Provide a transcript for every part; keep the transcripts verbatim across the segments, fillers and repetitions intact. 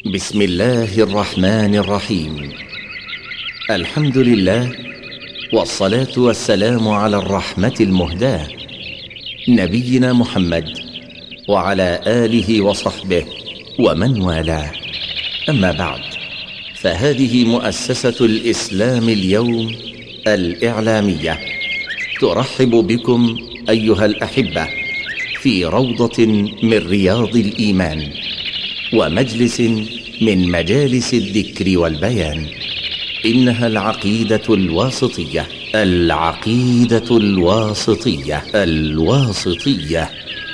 بسم الله الرحمن الرحيم. الحمد لله، والصلاة والسلام على الرحمة المهداة نبينا محمد وعلى آله وصحبه ومن والاه. أما بعد، فهذه مؤسسة الإسلام اليوم الإعلامية ترحب بكم أيها الأحبة في روضة من رياض الإيمان ومجلس من مجالس الذكر والبيان. إنها العقيدة الواسطية العقيدة الواسطية الواسطية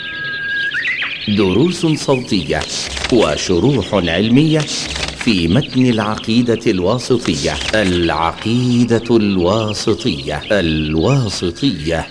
دروس صوتية وشروح علمية في متن العقيدة الواسطية العقيدة الواسطية الواسطية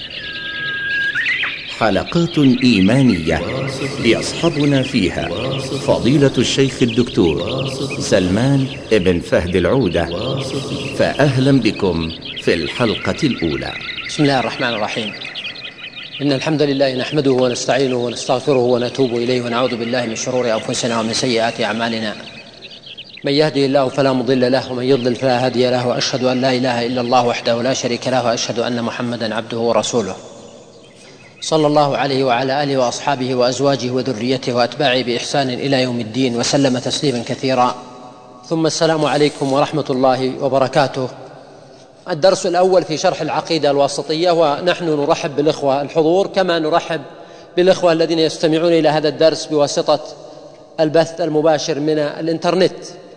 حلقات إيمانية يصحبنا فيها فضيلة الشيخ الدكتور سلمان بن فهد العودة، فأهلا بكم في الحلقة الأولى. بسم الله الرحمن الرحيم. إن الحمد لله نحمده ونستعينه ونستغفره ونتوب إليه ونعوذ بالله من شرور أنفسنا ومن سيئات أعمالنا. من يهده الله فلا مضل له ومن يضلل فلا هادي له، وأشهد أن لا إله إلا الله وحده لا شريك له، وأشهد أن محمدا عبده ورسوله صلى الله عليه وعلى آله وأصحابه وأزواجه وذريته وأتباعه بإحسان إلى يوم الدين، وسلم تسليما كثيرا. ثم السلام عليكم ورحمة الله وبركاته. الدرس الأول في شرح العقيدة الواسطية، ونحن نرحب بالإخوة الحضور كما نرحب بالإخوة الذين يستمعون إلى هذا الدرس بواسطة البث المباشر من الإنترنت.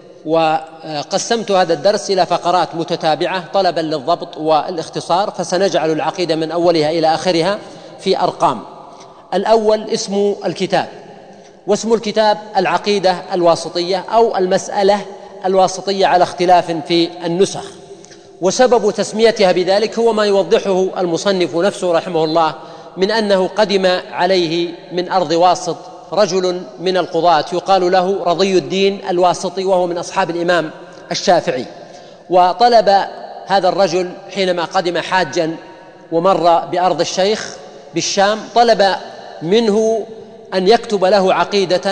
وقسمت هذا الدرس إلى فقرات متتابعة طلبا للضبط والاختصار، فسنجعل العقيدة من أولها إلى آخرها في أرقام. الأول اسم الكتاب، واسم الكتاب العقيدة الواسطية أو المسألة الواسطية على اختلاف في النسخ. وسبب تسميتها بذلك هو ما يوضحه المصنف نفسه رحمه الله من أنه قدم عليه من أرض واسط رجل من القضاة يقال له رضي الدين الواسطي، وهو من أصحاب الإمام الشافعي. وطلب هذا الرجل حينما قدم حاجا ومر بأرض الشيخ بالشام، طلب منه أن يكتب له عقيدة،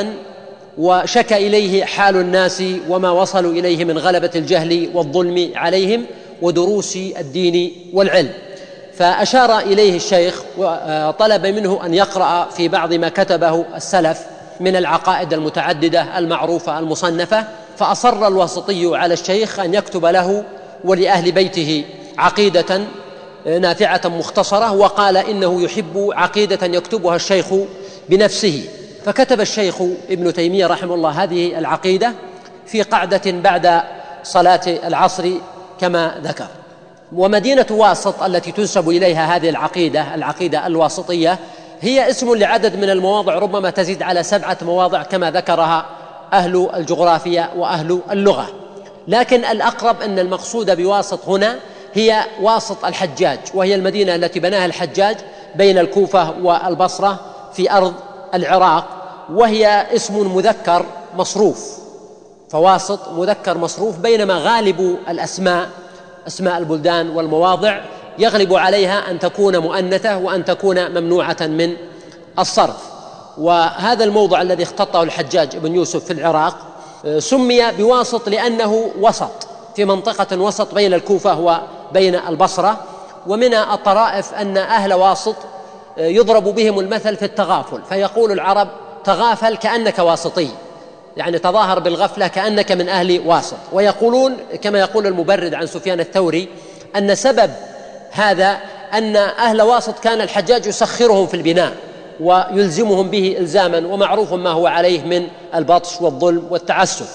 وشكى إليه حال الناس وما وصلوا إليه من غلبة الجهل والظلم عليهم ودروس الدين والعلم. فأشار إليه الشيخ وطلب منه أن يقرأ في بعض ما كتبه السلف من العقائد المتعددة المعروفة المصنفة. فأصر الواسطي على الشيخ أن يكتب له ولأهل بيته عقيدة نافعة مختصرة، وقال إنه يحب عقيدة يكتبها الشيخ بنفسه. فكتب الشيخ ابن تيمية رحمه الله هذه العقيدة في قعدة بعد صلاة العصر كما ذكر. ومدينة واسط التي تنسب إليها هذه العقيدة العقيدة الواسطية هي اسم لعدد من المواضع، ربما تزيد على سبعة مواضع كما ذكرها أهل الجغرافيا وأهل اللغة. لكن الأقرب أن المقصود بواسط هنا هي واسط الحجاج، وهي المدينة التي بناها الحجاج بين الكوفة والبصرة في أرض العراق، وهي اسم مذكر مصروف، فواسط مذكر مصروف، بينما غالب الأسماء أسماء البلدان والمواضع يغلب عليها أن تكون مؤنثة وأن تكون ممنوعة من الصرف. وهذا الموضع الذي اختطه الحجاج بن يوسف في العراق سمي بواسط لأنه وسط في منطقة وسط بين الكوفة وبين البصرة. ومن الطرائف أن أهل واسط يضرب بهم المثل في التغافل، فيقول العرب تغافل كأنك واسطي، يعني تظاهر بالغفلة كأنك من أهل واسط. ويقولون كما يقول المبرد عن سفيان الثوري أن سبب هذا أن أهل واسط كان الحجاج يسخرهم في البناء ويلزمهم به إلزاما، ومعروف ما هو عليه من البطش والظلم والتعسف،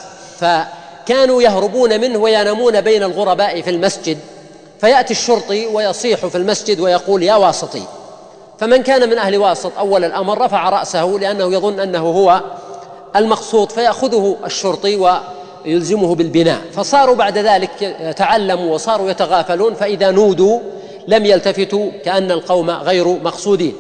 فكانوا يهربون منه وينامون بين الغرباء في المسجد، فيأتي الشرطي ويصيح في المسجد ويقول يا واسطي. فمن كان من أهل واسط أول الأمر رفع رأسه لأنه يظن أنه هو المقصود، فيأخذه الشرطي ويلزمه بالبناء. فصاروا بعد ذلك تعلموا وصاروا يتغافلون، فإذا نودوا لم يلتفتوا كأن القوم غير مقصودين.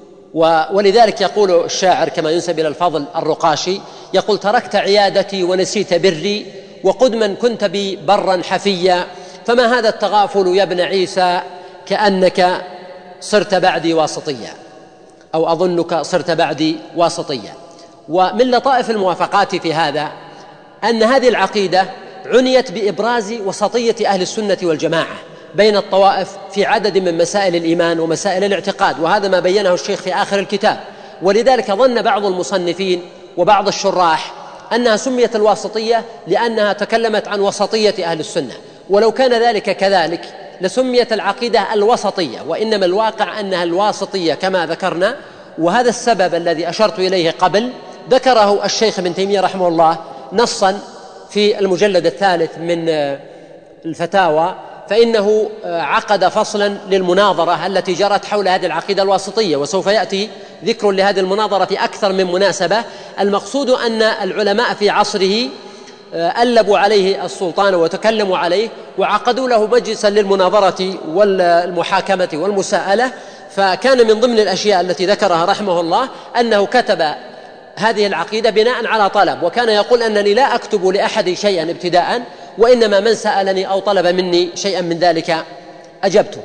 ولذلك يقول الشاعر كما ينسب إلى الفضل الرقاشي، يقول تركت عيادتي ونسيت بري، وقدما كنت بي برا حفيا، فما هذا التغافل يا ابن عيسى كأنك صرت بعدي واسطيا، أو أظنك صرت بعدي واسطيا. ومن لطائف الموافقات في هذا أن هذه العقيدة عنيت بإبراز وسطية أهل السنة والجماعة بين الطوائف في عدد من مسائل الإيمان ومسائل الاعتقاد، وهذا ما بينه الشيخ في آخر الكتاب. ولذلك ظن بعض المصنفين وبعض الشراح أنها سميت الواسطية لأنها تكلمت عن وسطية أهل السنة، ولو كان ذلك كذلك لسميت العقيدة الوسطية، وإنما الواقع أنها الواسطية كما ذكرنا. وهذا السبب الذي أشرت إليه قبل ذكره الشيخ ابن تيمية رحمه الله نصا في المجلد الثالث من الفتاوى، فإنه عقد فصلا للمناظرة التي جرت حول هذه العقيدة الواسطية، وسوف يأتي ذكر لهذه المناظرة في أكثر من مناسبة. المقصود أن العلماء في عصره ألبوا عليه السلطان وتكلموا عليه وعقدوا له مجلسا للمناظرة والمحاكمة والمساءلة. فكان من ضمن الأشياء التي ذكرها رحمه الله أنه كتب هذه العقيدة بناء على طلب، وكان يقول أنني لا أكتب لأحد شيئا ابتداء، وإنما من سألني أو طلب مني شيئا من ذلك أجبته.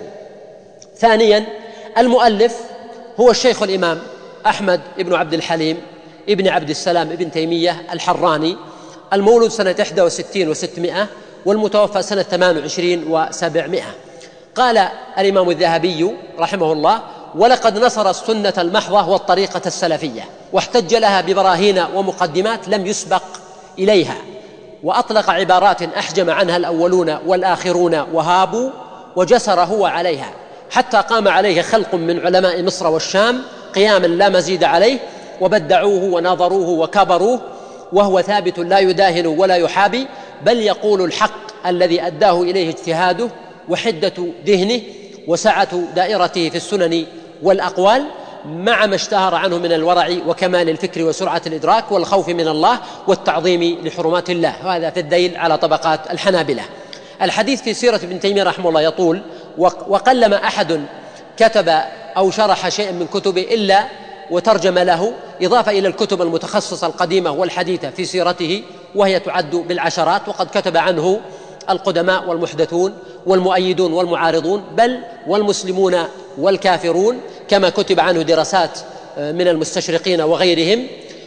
ثانيا، المؤلف هو الشيخ الإمام أحمد بن عبد الحليم ابن عبد السلام ابن تيمية الحراني، المولود سنة إحدى وستين وستمائة والمتوفى سنة ثمان وعشرين وسبعمائة. قال الإمام الذهبي رحمه الله: ولقد نصر السنة المحضة والطريقة السلفية، واحتج لها ببراهين ومقدمات لم يسبق إليها، وأطلق عبارات أحجم عنها الأولون والآخرون وهابوا، وجسر هو عليها حتى قام عليه خلق من علماء مصر والشام قياما لا مزيد عليه، وبدعوه وناظروه وكبروه، وهو ثابت لا يداهن ولا يحابي، بل يقول الحق الذي أداه إليه اجتهاده وحدة ذهنه وسعة دائرته في السنن والأقوال، مع ما اشتهر عنه من الورع وكمال الفكر وسرعة الإدراك والخوف من الله والتعظيم لحرمات الله. وهذا في الذيل على طبقات الحنابلة. الحديث في سيرة ابن تيمية رحمه الله يطول، وقلما أحد كتب أو شرح شيئا من كتبه إلا وترجم له، إضافة إلى الكتب المتخصصة القديمة والحديثة في سيرته وهي تعد بالعشرات، وقد كتب عنه القدماء والمحدثون والمؤيدون والمعارضون، بل والمسلمون والكافرون، كما كتب عنه دراسات من المستشرقين وغيرهم.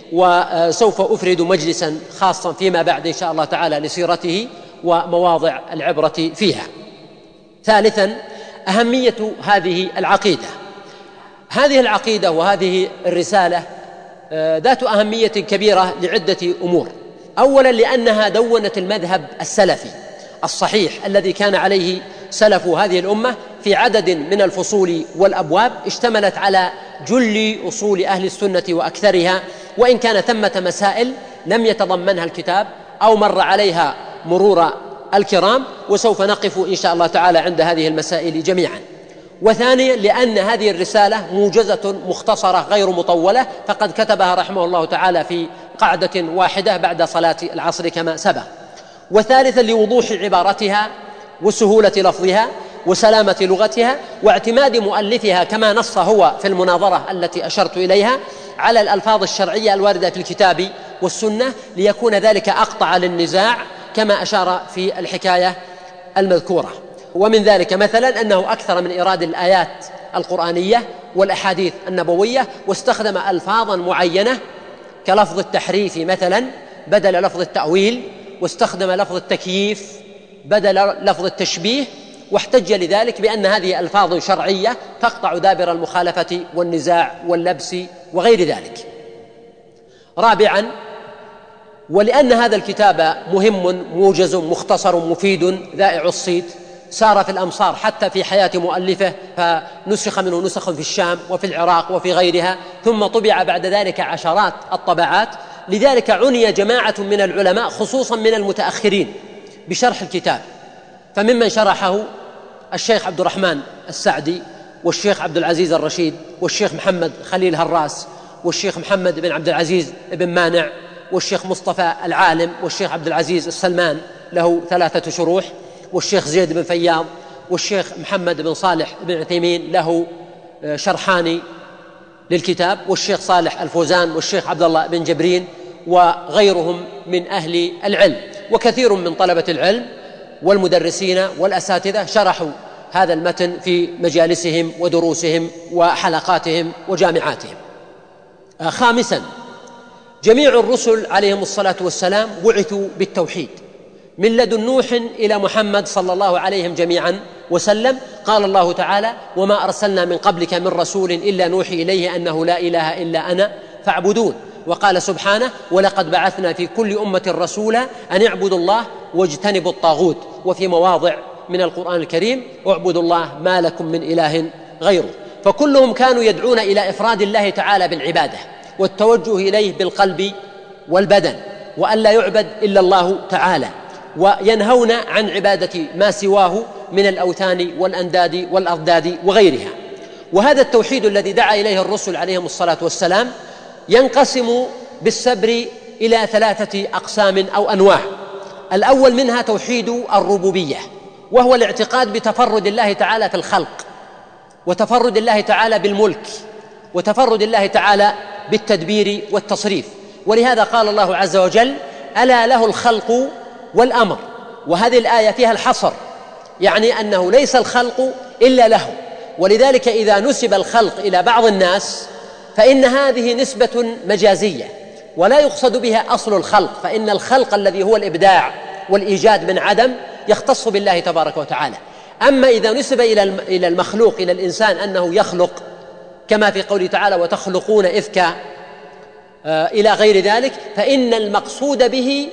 وسوف أفرد مجلسا خاصا فيما بعد إن شاء الله تعالى لسيرته ومواضع العبرة فيها. ثالثا، أهمية هذه العقيدة. هذه العقيدة وهذه الرسالة ذات أهمية كبيرة لعدة أمور. أولا، لأنها دونت المذهب السلفي الصحيح الذي كان عليه سلف هذه الأمة في عدد من الفصول والأبواب، اشتملت على جل أصول أهل السنة وأكثرها، وإن كان ثمة مسائل لم يتضمنها الكتاب أو مر عليها مرور الكرام، وسوف نقف إن شاء الله تعالى عند هذه المسائل جميعا. وثانيا، لأن هذه الرسالة موجزة مختصرة غير مطولة، فقد كتبها رحمه الله تعالى في قعدة واحدة بعد صلاة العصر كما سبق. وثالثا، لوضوح عبارتها وسهولة لفظها وسلامة لغتها، واعتماد مؤلفها كما نص هو في المناظرة التي أشرت إليها على الألفاظ الشرعية الواردة في الكتاب والسنة، ليكون ذلك أقطع للنزاع كما أشار في الحكاية المذكورة. ومن ذلك مثلا أنه أكثر من إيراد الآيات القرآنية والأحاديث النبوية، واستخدم ألفاظا معينة كلفظ التحريف مثلا بدل لفظ التأويل، واستخدم لفظ التكييف بدل لفظ التشبيه، واحتج لذلك بأن هذه ألفاظ شرعية تقطع دابر المخالفة والنزاع واللبس وغير ذلك. رابعا، ولأن هذا الكتاب مهم موجز مختصر مفيد ذائع الصيت، سار في الأمصار حتى في حياة مؤلفه، فنسخ منه نسخ في الشام وفي العراق وفي غيرها، ثم طبع بعد ذلك عشرات الطبعات. لذلك عني جماعة من العلماء خصوصا من المتأخرين بشرح الكتاب، فممن شرحه الشيخ عبد الرحمن السعدي والشيخ عبد العزيز الرشيد والشيخ محمد خليل هراس والشيخ محمد بن عبد العزيز بن مانع والشيخ مصطفى العالم والشيخ عبد العزيز السلمان له ثلاثة شروح، والشيخ زيد بن فياض والشيخ محمد بن صالح بن عثيمين له شرحان للكتاب، والشيخ صالح الفوزان والشيخ عبد الله بن جبرين وغيرهم من أهل العلم. وكثير من طلبة العلم والمدرسين والأساتذة شرحوا هذا المتن في مجالسهم ودروسهم وحلقاتهم وجامعاتهم. خامسا، جميع الرسل عليهم الصلاة والسلام بعثوا بالتوحيد من لدن نوح إلى محمد صلى الله عليهم جميعا وسلم. قال الله تعالى: وما أرسلنا من قبلك من رسول إلا نوحي إليه أنه لا إله إلا أنا فاعبدون. وقال سبحانه: ولقد بعثنا في كل أمة رسولا أن اعبدوا الله واجتنبوا الطاغوت. وفي مواضع من القرآن الكريم: اعبدوا الله ما لكم من إله غيره. فكلهم كانوا يدعون إلى إفراد الله تعالى بالعبادة والتوجه إليه بالقلب والبدن، وأن لا يعبد إلا الله تعالى، وينهون عن عبادة ما سواه من الأوثان والأنداد والأضداد وغيرها. وهذا التوحيد الذي دعا إليه الرسل عليهم الصلاة والسلام ينقسم بالسبر إلى ثلاثة أقسام أو أنواع. الأول منها توحيد الربوبية، وهو الاعتقاد بتفرد الله تعالى في الخلق، وتفرد الله تعالى بالملك، وتفرد الله تعالى بالتدبير والتصريف. ولهذا قال الله عز وجل: ألا له الخلق والأمر. وهذه الآية فيها الحصر، يعني أنه ليس الخلق إلا له. ولذلك إذا نسب الخلق إلى بعض الناس فإن هذه نسبة مجازية، ولا يقصد بها أصل الخلق، فإن الخلق الذي هو الإبداع والإيجاد من عدم يختص بالله تبارك وتعالى. أما إذا نسب إلى المخلوق، إلى الإنسان، أنه يخلق، كما في قوله تعالى: وتخلقون إفكا إلى غير ذلك، فإن المقصود به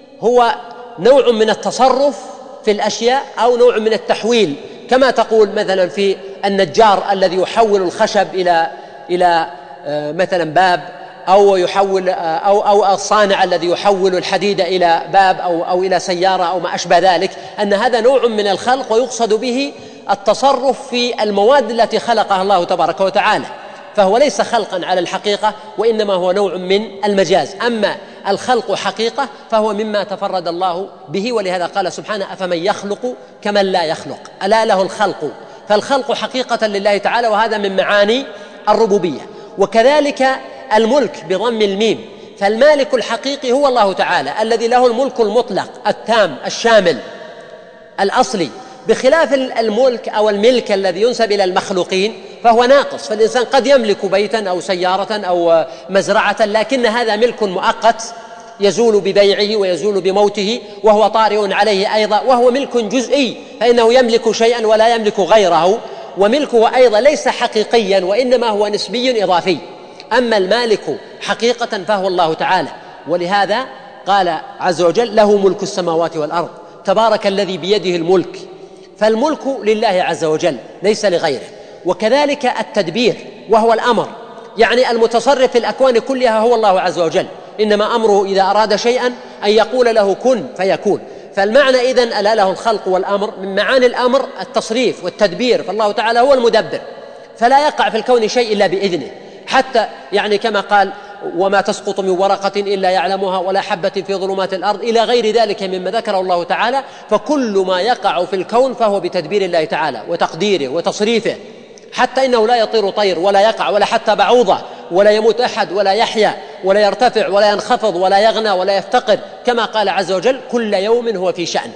هو نوع من التصرف في الأشياء أو نوع من التحويل، كما تقول مثلا في النجار الذي يحول الخشب إلى إلى مثلا باب، أو يحول أو أو الصانع الذي يحول الحديد إلى باب أو أو إلى سيارة أو ما أشبه ذلك، أن هذا نوع من الخلق ويقصد به التصرف في المواد التي خلقها الله تبارك وتعالى، فهو ليس خلقا على الحقيقة، وإنما هو نوع من المجاز. أما الخلق حقيقة فهو مما تفرد الله به، ولهذا قال سبحانه: أفمن يخلق كمن لا يخلق، ألا له الخلق. فالخلق حقيقة لله تعالى، وهذا من معاني الربوبية. وكذلك الملك بضم الميم، فالمالك الحقيقي هو الله تعالى الذي له الملك المطلق التام الشامل الأصلي، بخلاف الملك أو الملك الذي ينسب إلى المخلوقين فهو ناقص. فالإنسان قد يملك بيتا أو سيارة أو مزرعة، لكن هذا ملك مؤقت يزول ببيعه ويزول بموته، وهو طارئ عليه أيضا، وهو ملك جزئي، فإنه يملك شيئا ولا يملك غيره، وملكه أيضا ليس حقيقيا، وإنما هو نسبي إضافي. أما المالك حقيقة فهو الله تعالى. ولهذا قال عز وجل: له ملك السماوات والأرض تبارك الذي بيده الملك. فالملك لله عز وجل ليس لغيره. وكذلك التدبير، وهو الأمر، يعني المتصرف في الأكوان كلها هو الله عز وجل، إنما أمره إذا أراد شيئا أن يقول له كن فيكون. فالمعنى إذن ألا له الخلق والأمر، من معاني الأمر التصريف والتدبير، فالله تعالى هو المدبر، فلا يقع في الكون شيء إلا بإذنه، حتى يعني كما قال: وما تسقط من ورقة إلا يعلمها ولا حبة في ظلمات الأرض، إلى غير ذلك مما ذكره الله تعالى. فكل ما يقع في الكون فهو بتدبير الله تعالى وتقديره وتصريفه، حتى إنه لا يطير طير ولا يقع ولا حتى بعوضة، ولا يموت أحد ولا يحيا ولا يرتفع ولا ينخفض ولا يغنى ولا يفتقر، كما قال عز وجل: كل يوم هو في شأن.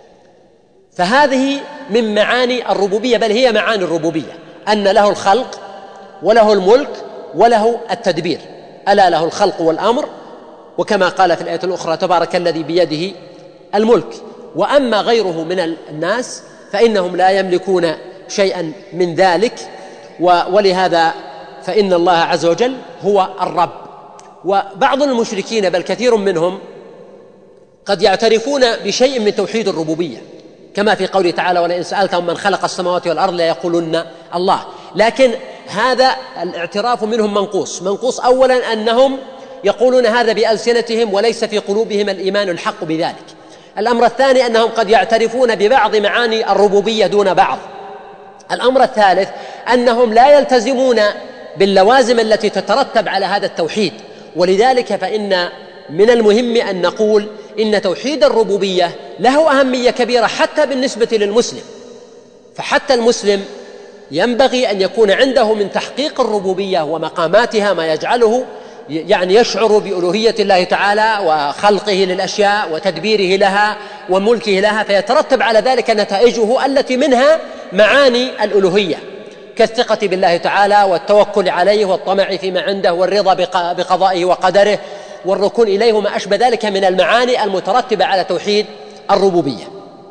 فهذه من معاني الربوبية، بل هي معاني الربوبية، أن له الخلق وله الملك وله التدبير. ألا له الخلق والأمر، وكما قال في الآية الأخرى: تبارك الذي بيده الملك. وأما غيره من الناس فإنهم لا يملكون شيئا من ذلك. ولهذا فإن الله عز وجل هو الرب. وبعض المشركين بل كثير منهم قد يعترفون بشيء من توحيد الربوبية، كما في قوله تعالى: ولئن سألتهم من خلق السماوات والأرض ليقولن الله. لكن هذا الاعتراف منهم منقوص. منقوص أولا أنهم يقولون هذا بألسنتهم وليس في قلوبهم الإيمان الحق بذلك. الأمر الثاني أنهم قد يعترفون ببعض معاني الربوبية دون بعض. الأمر الثالث أنهم لا يلتزمون باللوازم التي تترتب على هذا التوحيد. ولذلك فإن من المهم أن نقول إن توحيد الربوبية له أهمية كبيرة حتى بالنسبة للمسلم. فحتى المسلم ينبغي أن يكون عنده من تحقيق الربوبية ومقاماتها ما يجعله يعني يشعر بألوهية الله تعالى وخلقه للأشياء وتدبيره لها وملكه لها، فيترتب على ذلك نتائجه التي منها معاني الألوهية، كالثقة بالله تعالى والتوكل عليه والطمع فيما عنده والرضا بقضائه وقدره والركون إليه وما أشبه ذلك من المعاني المترتبة على توحيد الربوبية.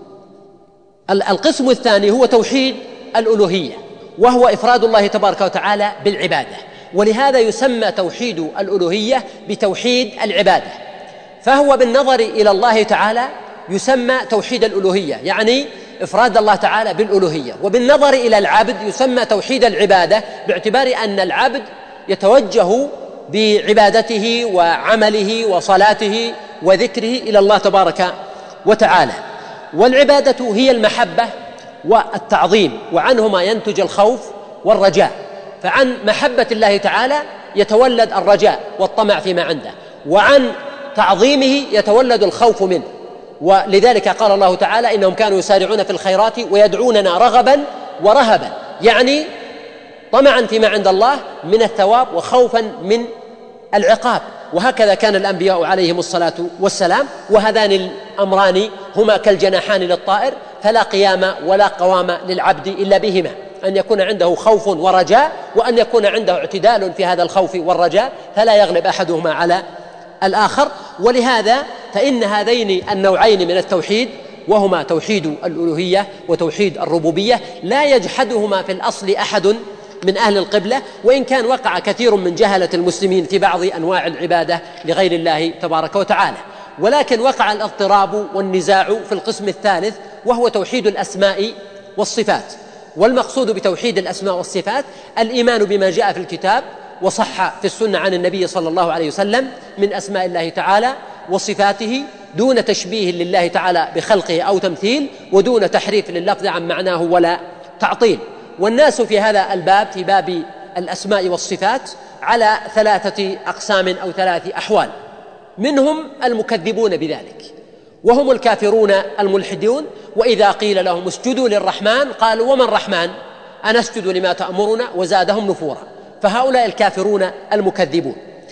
القسم الثاني هو توحيد الألوهية، وهو إفراد الله تبارك وتعالى بالعبادة، ولهذا يسمى توحيد الألوهية بتوحيد العبادة، فهو بالنظر إلى الله تعالى يسمى توحيد الألوهية، يعني إفراد الله تعالى بالألوهية، وبالنظر إلى العبد يسمى توحيد العبادة، باعتبار أن العبد يتوجه بعبادته وعمله وصلاته وذكره إلى الله تبارك وتعالى. والعبادة هي المحبة والتعظيم، وعنهما ينتج الخوف والرجاء، فعن محبة الله تعالى يتولد الرجاء والطمع فيما عنده، وعن تعظيمه يتولد الخوف منه. ولذلك قال الله تعالى إنهم كانوا يسارعون في الخيرات ويدعوننا رغبا ورهبا، يعني طمعا فيما عند الله من الثواب وخوفا من العقاب. وهكذا كان الأنبياء عليهم الصلاة والسلام، وهذان الأمران هما كالجناحان للطائر، فلا قيام ولا قوام للعبد إلا بهما، أن يكون عنده خوف ورجاء، وأن يكون عنده اعتدال في هذا الخوف والرجاء، فلا يغلب أحدهما على الآخر. ولهذا فإن هذين النوعين من التوحيد، وهما توحيد الألوهية وتوحيد الربوبية، لا يجحدهما في الأصل أحد من أهل القبلة، وإن كان وقع كثير من جهلة المسلمين في بعض أنواع العبادة لغير الله تبارك وتعالى، ولكن وقع الاضطراب والنزاع في القسم الثالث، وهو توحيد الأسماء والصفات. والمقصود بتوحيد الأسماء والصفات الإيمان بما جاء في الكتاب وصح في السنة عن النبي صلى الله عليه وسلم من أسماء الله تعالى وصفاته، دون تشبيه لله تعالى بخلقه أو تمثيل، ودون تحريف لللفظ عن معناه ولا تعطيل. والناس في هذا الباب، في باب الأسماء والصفات، على ثلاثة أقسام أو ثلاث أحوال، منهم المكذبون بذلك وهم الكافرون الملحدون، وإذا قيل لهم اسجدوا للرحمن قالوا وما الرحمن أنسجد لما تأمرنا وزادهم نفورا، فهؤلاء الكافرون المكذبون.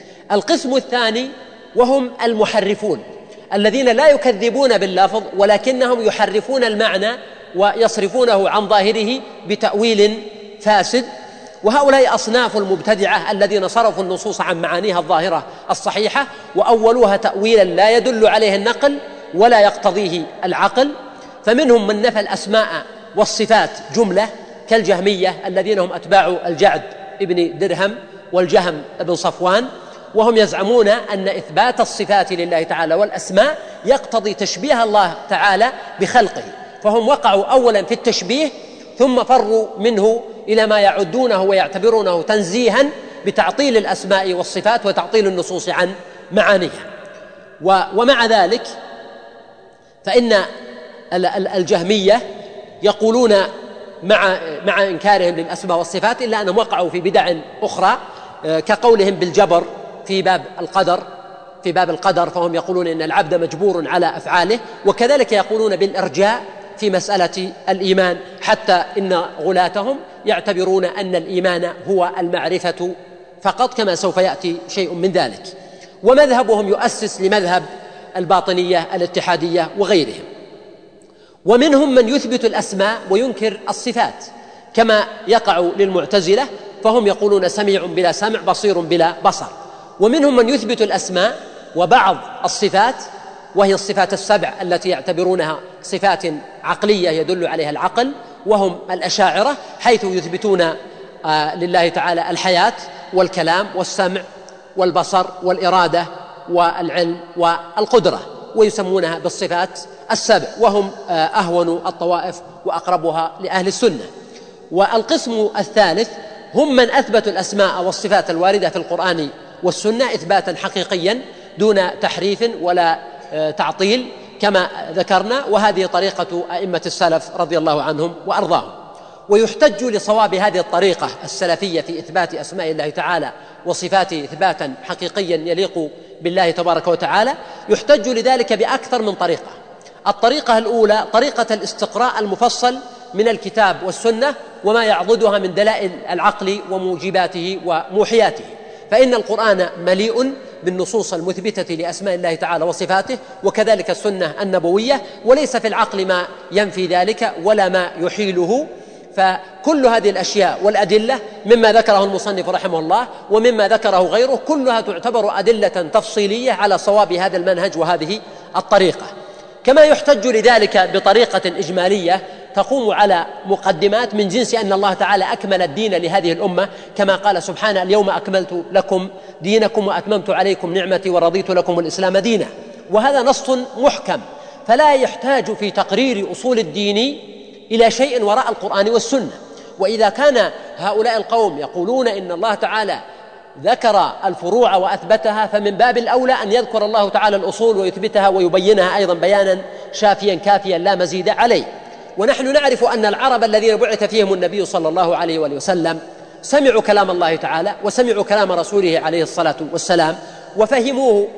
القسم الثاني وهم المحرفون، الذين لا يكذبون باللفظ ولكنهم يحرفون المعنى ويصرفونه عن ظاهره بتأويل فاسد، وهؤلاء أصناف المبتدعة الذين صرفوا النصوص عن معانيها الظاهرة الصحيحة وأولوها تأويلا لا يدل عليه النقل ولا يقتضيه العقل. فمنهم من نفى الأسماء والصفات جملة كالجهمية الذين هم أتباع الجعد ابن درهم والجهم ابن صفوان، وهم يزعمون أن إثبات الصفات لله تعالى والأسماء يقتضي تشبيه الله تعالى بخلقه، فهم وقعوا أولا في التشبيه ثم فروا منه إلى ما يعدونه ويعتبرونه تنزيها بتعطيل الأسماء والصفات وتعطيل النصوص عن معانيها. ومع ذلك فإن الجهمية يقولون مع مع إنكارهم للأسماء والصفات إلا أنهم وقعوا في بدع أخرى، كقولهم بالجبر في باب القدر في باب القدر فهم يقولون إن العبد مجبور على أفعاله، وكذلك يقولون بالإرجاء في مسألة الإيمان، حتى إن غلاتهم يعتبرون أن الإيمان هو المعرفة فقط، كما سوف يأتي شيء من ذلك. ومذهبهم يؤسس لمذهب الباطنية الاتحادية وغيرهم. ومنهم من يثبت الأسماء وينكر الصفات، كما يقع للمعتزلة، فهم يقولون سميع بلا سمع بصير بلا بصر. ومنهم من يثبت الأسماء وبعض الصفات، وهي الصفات السبع التي يعتبرونها صفات عقلية يدل عليها العقل، وهم الأشاعرة، حيث يثبتون لله تعالى الحياة والكلام والسمع والبصر والإرادة والعلم والقدرة، ويسمونها بالصفات السبع، وهم أهون الطوائف وأقربها لأهل السنة. والقسم الثالث هم من أثبتوا الأسماء والصفات الواردة في القرآن والسنة إثباتا حقيقيا دون تحريف ولا تعطيل كما ذكرنا، وهذه طريقة أئمة السلف رضي الله عنهم وأرضاهم. ويحتج لصواب هذه الطريقة السلفية في إثبات أسماء الله تعالى وصفاته إثباتا حقيقيا يليق بالله تبارك وتعالى، يحتج لذلك بأكثر من طريقة. الطريقة الأولى طريقة الاستقراء المفصل من الكتاب والسنة وما يعضدها من دلائل العقل وموجباته وموحياته، فإن القرآن مليء بالنصوص المثبتة لأسماء الله تعالى وصفاته، وكذلك السنة النبوية، وليس في العقل ما ينفي ذلك ولا ما يحيله، فكل هذه الأشياء والأدلة مما ذكره المصنف رحمه الله ومما ذكره غيره كلها تعتبر أدلة تفصيلية على صواب هذا المنهج وهذه الطريقة. كما يحتج لذلك بطريقة إجمالية تقوم على مقدمات من جنس أن الله تعالى أكمل الدين لهذه الأمة، كما قال سبحانه: اليوم أكملت لكم دينكم وأتممت عليكم نعمتي ورضيت لكم الإسلام دينا. وهذا نص محكم، فلا يحتاج في تقرير أصول الدين إلى شيء وراء القرآن والسنة. وإذا كان هؤلاء القوم يقولون إن الله تعالى ذكر الفروع وأثبتها، فمن باب الأولى أن يذكر الله تعالى الأصول ويثبتها ويبينها أيضا بيانا شافيا كافيا لا مزيد عليه. ونحن نعرف أن العرب الذين بعث فيهم النبي صلى الله عليه وآله وسلم سمعوا كلام الله تعالى وسمعوا كلام رسوله عليه الصلاة والسلام وفهموه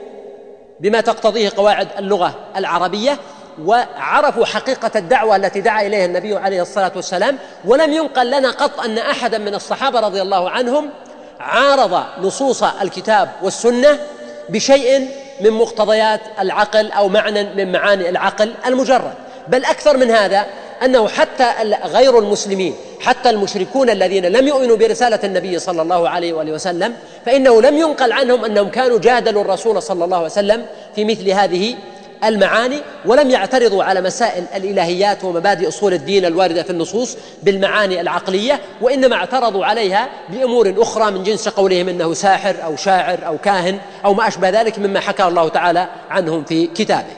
بما تقتضيه قواعد اللغة العربية، وعرفوا حقيقة الدعوة التي دعا إليها النبي عليه الصلاة والسلام. ولم ينقل لنا قط أن أحدا من الصحابة رضي الله عنهم عارض نصوص الكتاب والسنة بشيء من مقتضيات العقل أو معنى من معاني العقل المجرد، بل أكثر من هذا أنه حتى غير المسلمين، حتى المشركون الذين لم يؤمنوا برسالة النبي صلى الله عليه وآله وسلم، فإنه لم ينقل عنهم أنهم كانوا جادلوا الرسول صلى الله عليه وسلم في مثل هذه المعاني، ولم يعترضوا على مسائل الإلهيات ومبادئ أصول الدين الواردة في النصوص بالمعاني العقلية، وإنما اعترضوا عليها بأمور أخرى من جنس قولهم إنه ساحر أو شاعر أو كاهن أو ما أشبه ذلك مما حكى الله تعالى عنهم في كتابه.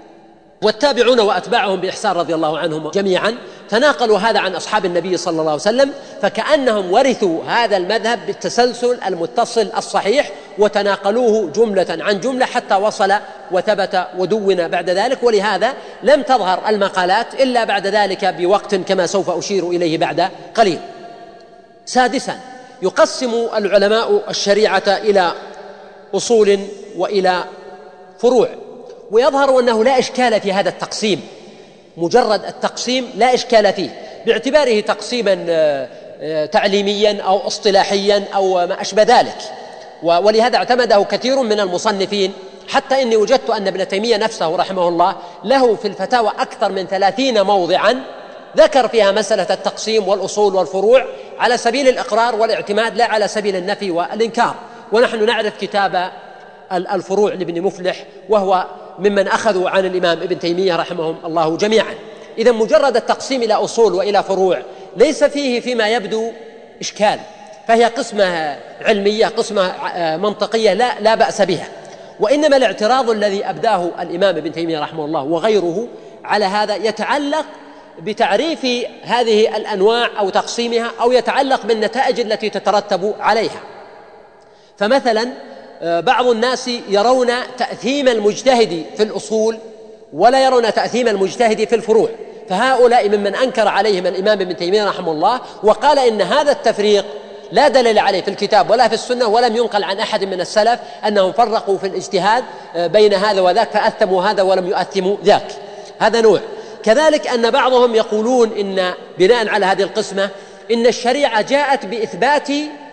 والتابعون وأتباعهم بإحسان رضي الله عنهم جميعا تناقلوا هذا عن أصحاب النبي صلى الله عليه وسلم، فكأنهم ورثوا هذا المذهب بالتسلسل المتصل الصحيح وتناقلوه جملة عن جملة حتى وصل وثبت ودون بعد ذلك. ولهذا لم تظهر المقالات إلا بعد ذلك بوقت كما سوف أشير إليه بعد قليل. سادسا، يقسم العلماء الشريعة إلى أصول وإلى فروع، ويظهر أنه لا إشكال في هذا التقسيم، مجرد التقسيم لا إشكال فيه باعتباره تقسيما تعليميا أو اصطلاحيا أو ما أشبه ذلك، ولهذا اعتمده كثير من المصنفين، حتى إني وجدت أن ابن تيمية نفسه رحمه الله له في الفتاوى أكثر من ثلاثين موضعا ذكر فيها مسألة التقسيم والأصول والفروع على سبيل الإقرار والاعتماد لا على سبيل النفي والإنكار. ونحن نعرف كتاب الفروع لابن مفلح، وهو ممن أخذوا عن الإمام ابن تيمية رحمهم الله جميعا. إذن مجرد التقسيم إلى أصول وإلى فروع ليس فيه فيما يبدو إشكال، فهي قسمة علمية قسمة منطقية لا, لا بأس بها. وإنما الاعتراض الذي أبداه الإمام ابن تيمية رحمه الله وغيره على هذا يتعلق بتعريف هذه الأنواع أو تقسيمها، أو يتعلق بالنتائج التي تترتب عليها. فمثلا بعض الناس يرون تأثيم المجتهد في الأصول ولا يرون تأثيم المجتهد في الفروع، فهؤلاء ممن أنكر عليهم الإمام ابن تيمية رحمه الله وقال إن هذا التفريق لا دليل عليه في الكتاب ولا في السنة، ولم ينقل عن أحد من السلف أنهم فرقوا في الاجتهاد بين هذا وذاك فأثموا هذا ولم يؤثموا ذاك. هذا نوع. كذلك أن بعضهم يقولون إن بناء على هذه القسمة إن الشريعة جاءت بإثبات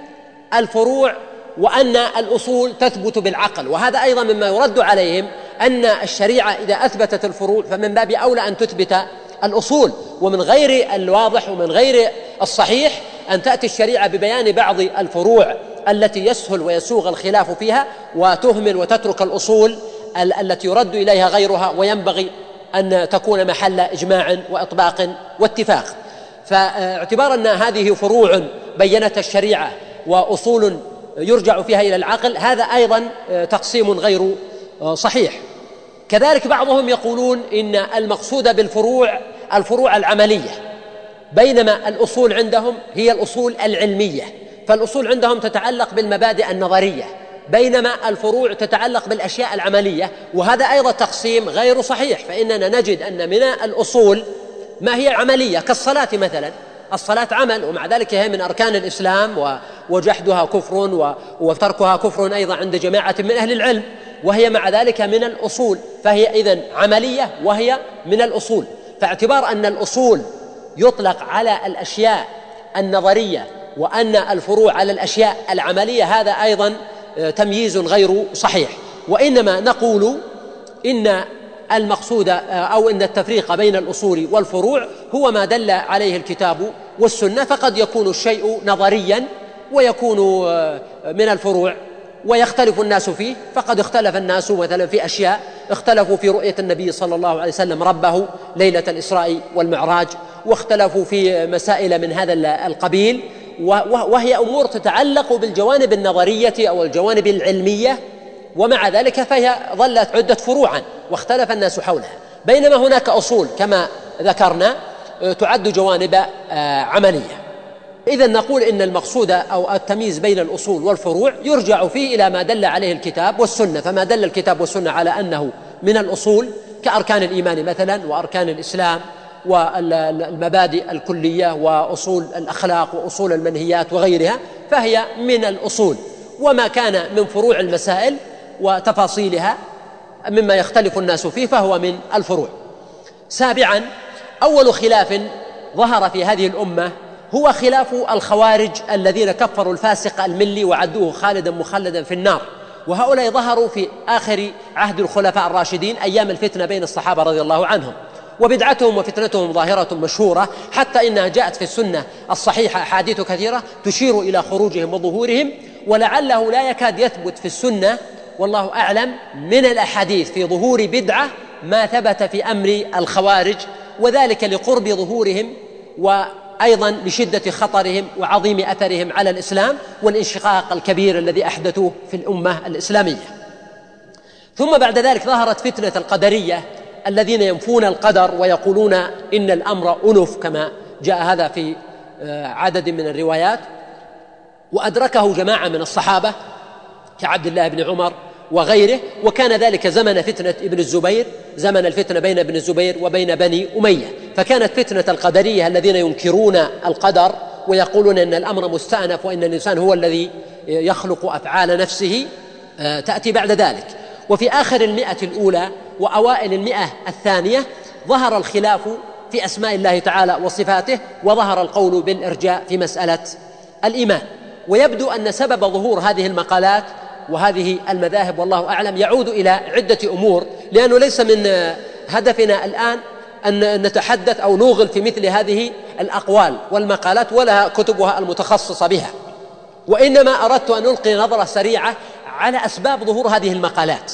الفروع وأن الأصول تثبت بالعقل، وهذا أيضا مما يرد عليهم أن الشريعة إذا أثبتت الفروع فمن باب أولى أن تثبت الأصول، ومن غير الواضح ومن غير الصحيح أن تأتي الشريعة ببيان بعض الفروع التي يسهل ويسوغ الخلاف فيها وتهمل وتترك الأصول التي يرد إليها غيرها وينبغي أن تكون محل إجماع وإطباق واتفاق. فاعتبار أن هذه فروع بينت الشريعة وأصول يرجع فيها إلى العقل، هذا أيضا تقسيم غير صحيح. كذلك بعضهم يقولون إن المقصود بالفروع الفروع العملية، بينما الأصول عندهم هي الأصول العلمية، فالأصول عندهم تتعلق بالمبادئ النظرية، بينما الفروع تتعلق بالأشياء العملية، وهذا أيضا تقسيم غير صحيح. فإننا نجد أن من الأصول ما هي عملية كالصلاة مثلا، الصلاة عمل ومع ذلك هي من أركان الإسلام وجحدها كفر وتركها كفر أيضا عند جماعة من أهل العلم، وهي مع ذلك من الأصول، فهي إذن عملية وهي من الأصول. فاعتبار أن الأصول يطلق على الأشياء النظرية وأن الفروع على الأشياء العملية هذا أيضا تمييز غير صحيح. وإنما نقول إن المقصود أو إن التفريق بين الأصول والفروع هو ما دل عليه الكتاب والسنة، فقد يكون الشيء نظريا ويكون من الفروع ويختلف الناس فيه. فقد اختلف الناس مثلا في أشياء، اختلفوا في رؤية النبي صلى الله عليه وسلم ربه ليلة الإسراء والمعراج، واختلفوا في مسائل من هذا القبيل، وهي أمور تتعلق بالجوانب النظرية أو الجوانب العلمية، ومع ذلك فهي ظلت عدة فروعا واختلف الناس حولها. بينما هناك أصول كما ذكرنا تعد جوانب عملية. إذن نقول إن المقصود أو التمييز بين الأصول والفروع يرجع فيه إلى ما دل عليه الكتاب والسنة. فما دل الكتاب والسنة على أنه من الأصول كأركان الإيمان مثلا وأركان الإسلام والمبادئ الكلية وأصول الأخلاق وأصول المنهيات وغيرها، فهي من الأصول. وما كان من فروع المسائل وتفاصيلها مما يختلف الناس فيه فهو من الفروع. سابعا، أول خلاف ظهر في هذه الأمة هو خلاف الخوارج الذين كفروا الفاسق الملي وعدوه خالدا مخلدا في النار. وهؤلاء ظهروا في آخر عهد الخلفاء الراشدين أيام الفتنة بين الصحابة رضي الله عنهم، وبدعتهم وفتنتهم ظاهرة مشهورة، حتى إنها جاءت في السنة الصحيحة أحاديث كثيرة تشير إلى خروجهم وظهورهم. ولعله لا يكاد يثبت في السنة والله أعلم من الأحاديث في ظهور بدعة ما ثبت في أمر الخوارج، وذلك لقرب ظهورهم وأيضا لشدة خطرهم وعظيم أثرهم على الإسلام والانشقاق الكبير الذي أحدثوه في الأمة الإسلامية. ثم بعد ذلك ظهرت فتنة القدرية الذين ينفون القدر ويقولون إن الأمر أنف، كما جاء هذا في عدد من الروايات، وأدركه جماعة من الصحابة كعبد الله بن عمر وغيره. وكان ذلك زمن فتنة ابن الزبير، زمن الفتنة بين ابن الزبير وبين بني أمية. فكانت فتنة القدرية الذين ينكرون القدر ويقولون إن الأمر مستأنف وإن الإنسان هو الذي يخلق أفعال نفسه تأتي بعد ذلك. وفي آخر المئة الأولى وأوائل المئة الثانية ظهر الخلاف في أسماء الله تعالى وصفاته، وظهر القول بالإرجاء في مسألة الإيمان. ويبدو أن سبب ظهور هذه المقالات وهذه المذاهب والله أعلم يعود إلى عدة أمور، لأنه ليس من هدفنا الآن أن نتحدث أو نوغل في مثل هذه الأقوال والمقالات ولا كتبها المتخصصة بها، وإنما أردت أن ألقي نظرة سريعة على أسباب ظهور هذه المقالات.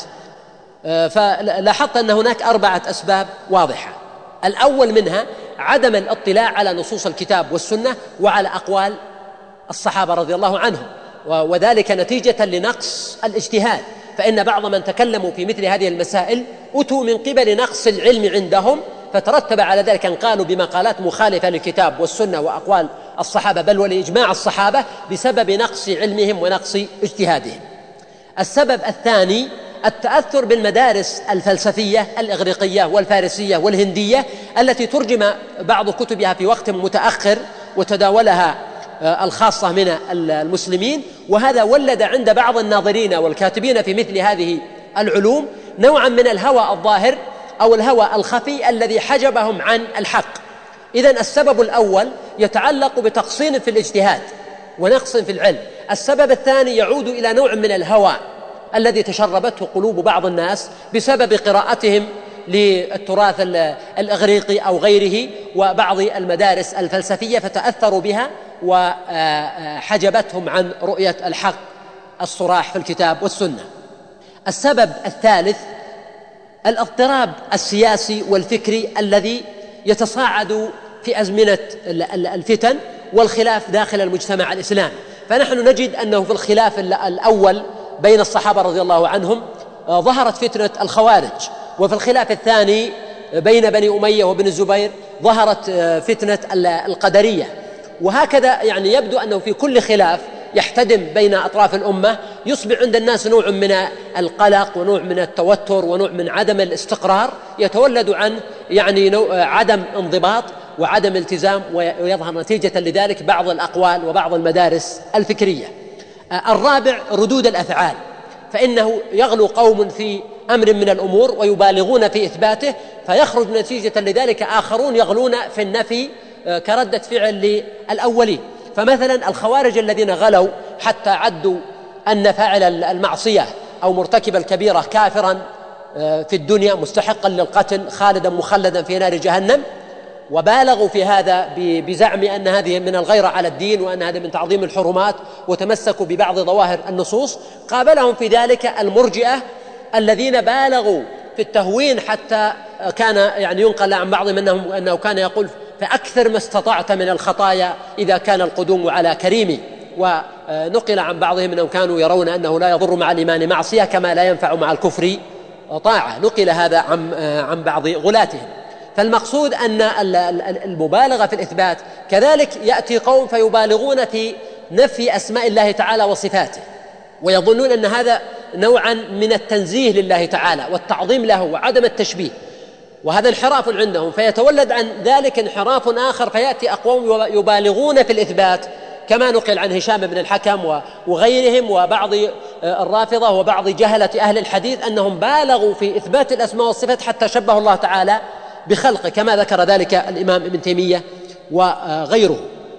فلاحظت أن هناك أربعة أسباب واضحة. الأول منها عدم الاطلاع على نصوص الكتاب والسنة وعلى أقوال الصحابة رضي الله عنهم، وذلك نتيجة لنقص الاجتهاد. فإن بعض من تكلموا في مثل هذه المسائل أتوا من قبل نقص العلم عندهم، فترتب على ذلك أن قالوا بمقالات مخالفة للكتاب والسنة وأقوال الصحابة بل ولإجماع الصحابة بسبب نقص علمهم ونقص اجتهادهم. السبب الثاني التأثر بالمدارس الفلسفية الإغريقية والفارسية والهندية التي ترجم بعض كتبها في وقت متأخر وتداولها الخاصة من المسلمين، وهذا ولد عند بعض الناظرين والكاتبين في مثل هذه العلوم نوعا من الهوى الظاهر أو الهوى الخفي الذي حجبهم عن الحق. إذن السبب الأول يتعلق بتقصير في الاجتهاد ونقص في العلم. السبب الثاني يعود إلى نوع من الهوى الذي تشربته قلوب بعض الناس بسبب قراءتهم للتراث الإغريقي أو غيره وبعض المدارس الفلسفية، فتأثروا بها وحجبتهم عن رؤية الحق الصراح في الكتاب والسنة. السبب الثالث الاضطراب السياسي والفكري الذي يتصاعد في أزمنة الفتن والخلاف داخل المجتمع الإسلامي. فنحن نجد أنه في الخلاف الأول بين الصحابة رضي الله عنهم ظهرت فتنة الخوارج، وفي الخلاف الثاني بين بني أمية وبن الزبير ظهرت فتنة القدرية. وهكذا يعني يبدو أنه في كل خلاف يحتدم بين أطراف الأمة يصبح عند الناس نوع من القلق ونوع من التوتر ونوع من عدم الاستقرار يتولد عن يعني عدم انضباط وعدم التزام، ويظهر نتيجة لذلك بعض الأقوال وبعض المدارس الفكرية. الرابع ردود الأفعال، فإنه يغلو قوم في أمر من الأمور ويبالغون في إثباته فيخرج نتيجة لذلك آخرون يغلون في النفي كردة فعل للأولين. فمثلا الخوارج الذين غلوا حتى عدوا أن فاعل المعصية أو مرتكب الكبيرة كافرا في الدنيا مستحقا للقتل خالدا مخلدا في نار جهنم، وبالغوا في هذا بزعم أن هذه من الغيرة على الدين وأن هذا من تعظيم الحرمات، وتمسكوا ببعض ظواهر النصوص. قابلهم في ذلك المرجئة الذين بالغوا في التهوين، حتى كان يعني ينقل عن بعضهم أنهم أنه كان يقول: فأكثر ما استطعت من الخطايا إذا كان القدوم على كريم. ونقل عن بعضهم أنهم كانوا يرون أنه لا يضر مع الإيمان معصية كما لا ينفع مع الكفر طاعة. نقل هذا عن عن بعض غلاتهم. فالمقصود أن المبالغة في الإثبات كذلك يأتي قوم فيبالغون في نفي أسماء الله تعالى وصفاته، ويظنون أن هذا نوعا من التنزيه لله تعالى والتعظيم له وعدم التشبيه، وهذا انحراف عندهم، فيتولد عن ذلك انحراف آخر، فيأتي أقوام يبالغون في الإثبات، كما نقل عن هشام بن الحكم وغيرهم وبعض الرافضة وبعض جهلة أهل الحديث أنهم بالغوا في إثبات الأسماء والصفات حتى شبه الله تعالى بخلقه، كما ذكر ذلك الإمام ابن تيمية وغيره.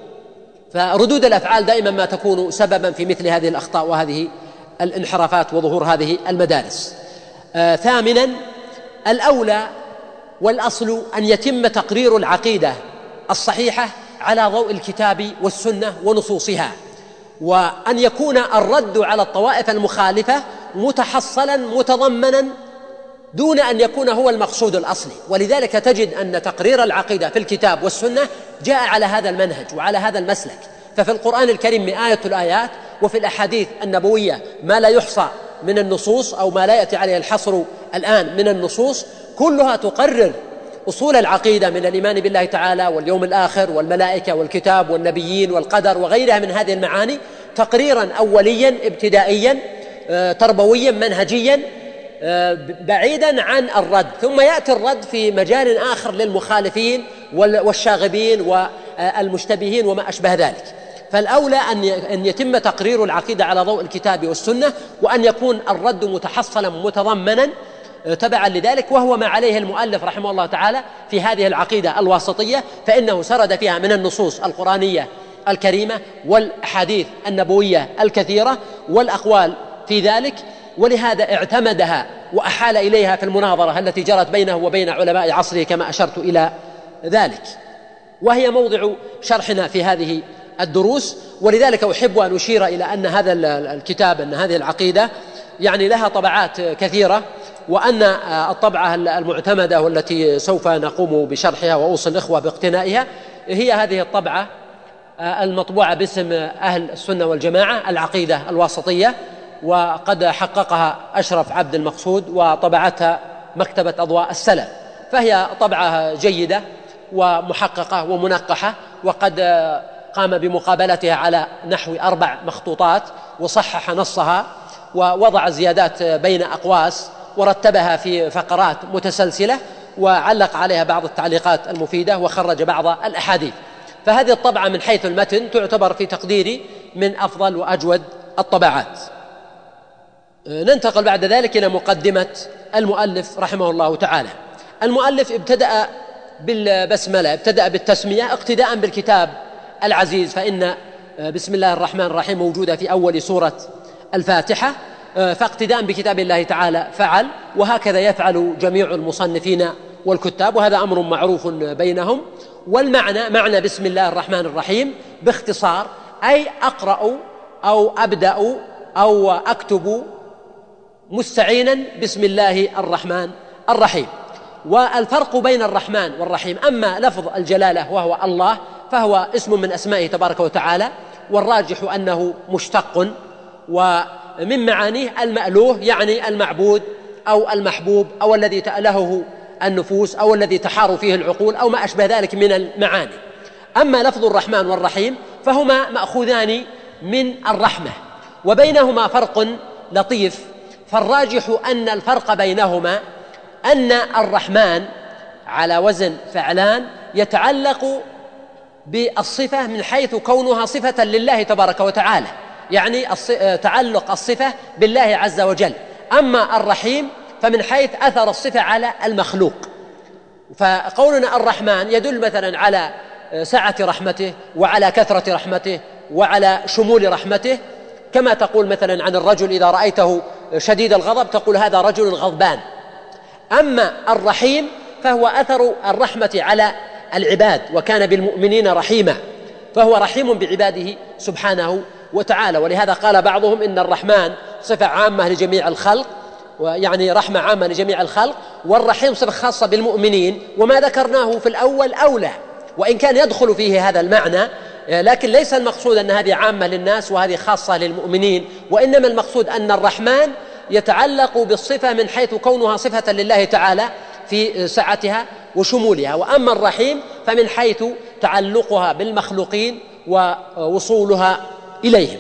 فردود الأفعال دائما ما تكون سببا في مثل هذه الأخطاء وهذه الانحرافات وظهور هذه المدارس. آه ثامنا، الأولى والأصل أن يتم تقرير العقيدة الصحيحة على ضوء الكتاب والسنة ونصوصها، وأن يكون الرد على الطوائف المخالفة متحصلا متضمنا دون أن يكون هو المقصود الأصلي. ولذلك تجد أن تقرير العقيدة في الكتاب والسنة جاء على هذا المنهج وعلى هذا المسلك. ففي القرآن الكريم آية الآيات، وفي الأحاديث النبوية ما لا يحصى من النصوص أو ما لا يأتي عليه الحصر الآن من النصوص، كلها تقرر أصول العقيدة من الإيمان بالله تعالى واليوم الآخر والملائكة والكتاب والنبيين والقدر وغيرها من هذه المعاني تقريرا أوليا ابتدائيا تربويا منهجيا بعيدا عن الرد. ثم يأتي الرد في مجال آخر للمخالفين والشاغبين والمشتبهين وما أشبه ذلك. فالأولى أن يتم تقرير العقيدة على ضوء الكتاب والسنة، وأن يكون الرد متحصلا متضمنا تبعا لذلك، وهو ما عليه المؤلف رحمه الله تعالى في هذه العقيدة الواسطية، فإنه سرد فيها من النصوص القرآنية الكريمة والأحاديث النبوية الكثيرة والأقوال في ذلك، ولهذا اعتمدها وأحال إليها في المناظرة التي جرت بينه وبين علماء عصره كما أشرت إلى ذلك، وهي موضع شرحنا في هذه الدروس. ولذلك أحب أن أشير إلى أن هذا الكتاب، أن هذه العقيدة يعني لها طبعات كثيرة، وأن الطبعة المعتمدة والتي سوف نقوم بشرحها وأوصي الإخوة باقتنائها هي هذه الطبعة المطبوعة باسم أهل السنة والجماعة العقيدة الواسطية، وقد حققها أشرف عبد المقصود وطبعتها مكتبة أضواء السلف، فهي طبعة جيدة ومحققة ومنقحة، وقد قام بمقابلتها على نحو أربع مخطوطات وصحح نصها ووضع زيادات بين أقواس ورتبها في فقرات متسلسلة وعلق عليها بعض التعليقات المفيدة وخرج بعض الأحاديث. فهذه الطبعة من حيث المتن تعتبر في تقديري من أفضل وأجود الطبعات. ننتقل بعد ذلك إلى مقدمة المؤلف رحمه الله تعالى. المؤلف ابتدأ بالبسملة، ابتدأ بالتسمية اقتداء بالكتاب العزيز، فإن بسم الله الرحمن الرحيم موجودة في أول سورة الفاتحة، فاقتداء بكتاب الله تعالى فعل، وهكذا يفعل جميع المصنفين والكتاب، وهذا أمر معروف بينهم. والمعنى معنى بسم الله الرحمن الرحيم باختصار أي أقرأ أو أبدأ أو أكتب مستعينا بسم الله الرحمن الرحيم. والفرق بين الرحمن والرحيم، أما لفظ الجلالة وهو الله فهو اسم من أسمائه تبارك وتعالى، والراجح أنه مشتق، ومن معانيه المألوه يعني المعبود أو المحبوب أو الذي تألهه النفوس أو الذي تحار فيه العقول أو ما أشبه ذلك من المعاني. أما لفظ الرحمن والرحيم فهما مأخوذان من الرحمة، وبينهما فرق لطيف، فالراجح أن الفرق بينهما أن الرحمن على وزن فعلان يتعلق بالصفة من حيث كونها صفة لله تبارك وتعالى، يعني تعلق الصفة بالله عز وجل. أما الرحيم فمن حيث أثر الصفة على المخلوق، فقولنا الرحمن يدل مثلا على سعة رحمته وعلى كثرة رحمته وعلى شمول رحمته، كما تقول مثلا عن الرجل إذا رأيته شديد الغضب تقول هذا رجل غضبان. أما الرحيم فهو أثر الرحمة على العباد وكان بالمؤمنين رحيما، فهو رحيم بعباده سبحانه وتعالى. ولهذا قال بعضهم إن الرحمن صفة عامة لجميع الخلق، ويعني رحمة عامة لجميع الخلق، والرحيم صفة خاصة بالمؤمنين، وما ذكرناه في الأول أولى، وإن كان يدخل فيه هذا المعنى، لكن ليس المقصود أن هذه عامة للناس وهذه خاصة للمؤمنين، وإنما المقصود أن الرحمن يتعلق بالصفة من حيث كونها صفة لله تعالى في سعتها وشمولها، وأما الرحيم فمن حيث تعلقها بالمخلوقين ووصولها إليهم.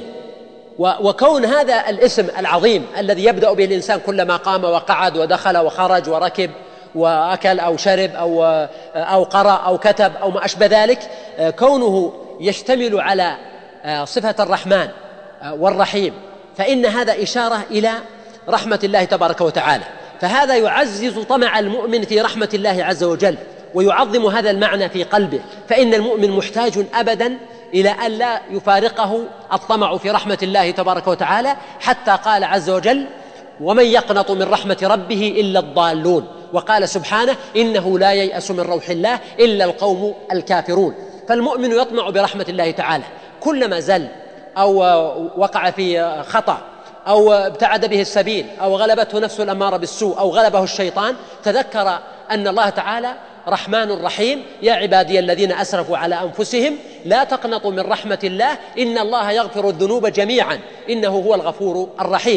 وكون هذا الاسم العظيم الذي يبدأ به الإنسان كلما قام وقعد ودخل وخرج وركب وأكل أو شرب أو أو قرأ أو كتب أو ما أشبه ذلك، كونه يشتمل على صفة الرحمن والرحيم، فإن هذا إشارة إلى رحمة الله تبارك وتعالى، فهذا يعزز طمع المؤمن في رحمة الله عز وجل ويعظم هذا المعنى في قلبه، فإن المؤمن محتاج أبدا إلى أن لا يفارقه الطمع في رحمة الله تبارك وتعالى، حتى قال عز وجل: ومن يقنط من رحمة ربه إلا الضالون. وقال سبحانه: إنه لا ييأس من روح الله إلا القوم الكافرون. فالمؤمن يطمع برحمة الله تعالى، كلما زل أو وقع في خطأ أو ابتعد به السبيل أو غلبته نفسه الأمارة بالسوء أو غلبه الشيطان، تذكر أن الله تعالى رحمن رحيم. يا عبادي الذين أسرفوا على أنفسهم لا تقنطوا من رحمة الله إن الله يغفر الذنوب جميعا إنه هو الغفور الرحيم.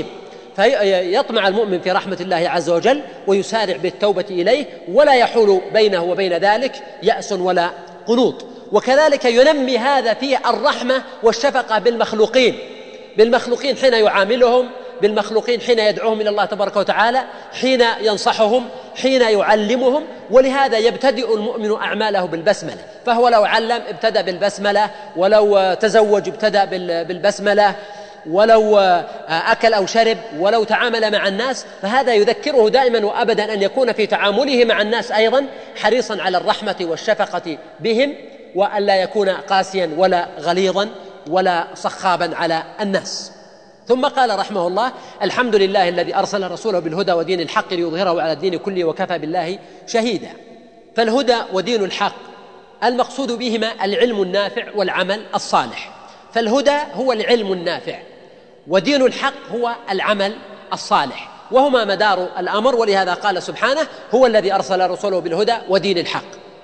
فيطمع المؤمن في رحمة الله عز وجل ويسارع بالتوبة إليه، ولا يحول بينه وبين ذلك يأس ولا قنوط. وكذلك ينمي هذا في الرحمة والشفقة بالمخلوقين بالمخلوقين حين يعاملهم، بالمخلوقين حين يدعوهم إلى الله تبارك وتعالى، حين ينصحهم، حين يعلمهم. ولهذا يبتدئ المؤمن أعماله بالبسملة، فهو لو علم ابتدأ بالبسملة، ولو تزوج ابتدأ بالبسملة، ولو أكل أو شرب، ولو تعامل مع الناس، فهذا يذكره دائما وأبدا أن يكون في تعامله مع الناس أيضا حريصا على الرحمة والشفقة بهم، وأن لا يكون قاسيا ولا غليظا ولا صخابا على الناس. ثم قال رحمه الله: الحمد لله الذي أرسل رسوله بالهدى ودين الحق ليظهره على الدين كله وكفى بالله شهيدا. فالهدى ودين الحق المقصود بهما العلم النافع والعمل الصالح، فالهدى هو العلم النافع، ودين الحق هو العمل الصالح، وهما مدار الأمر. ولهذا قال سبحانه: هو الذي أرسل رسوله بالهدى ودين الحق.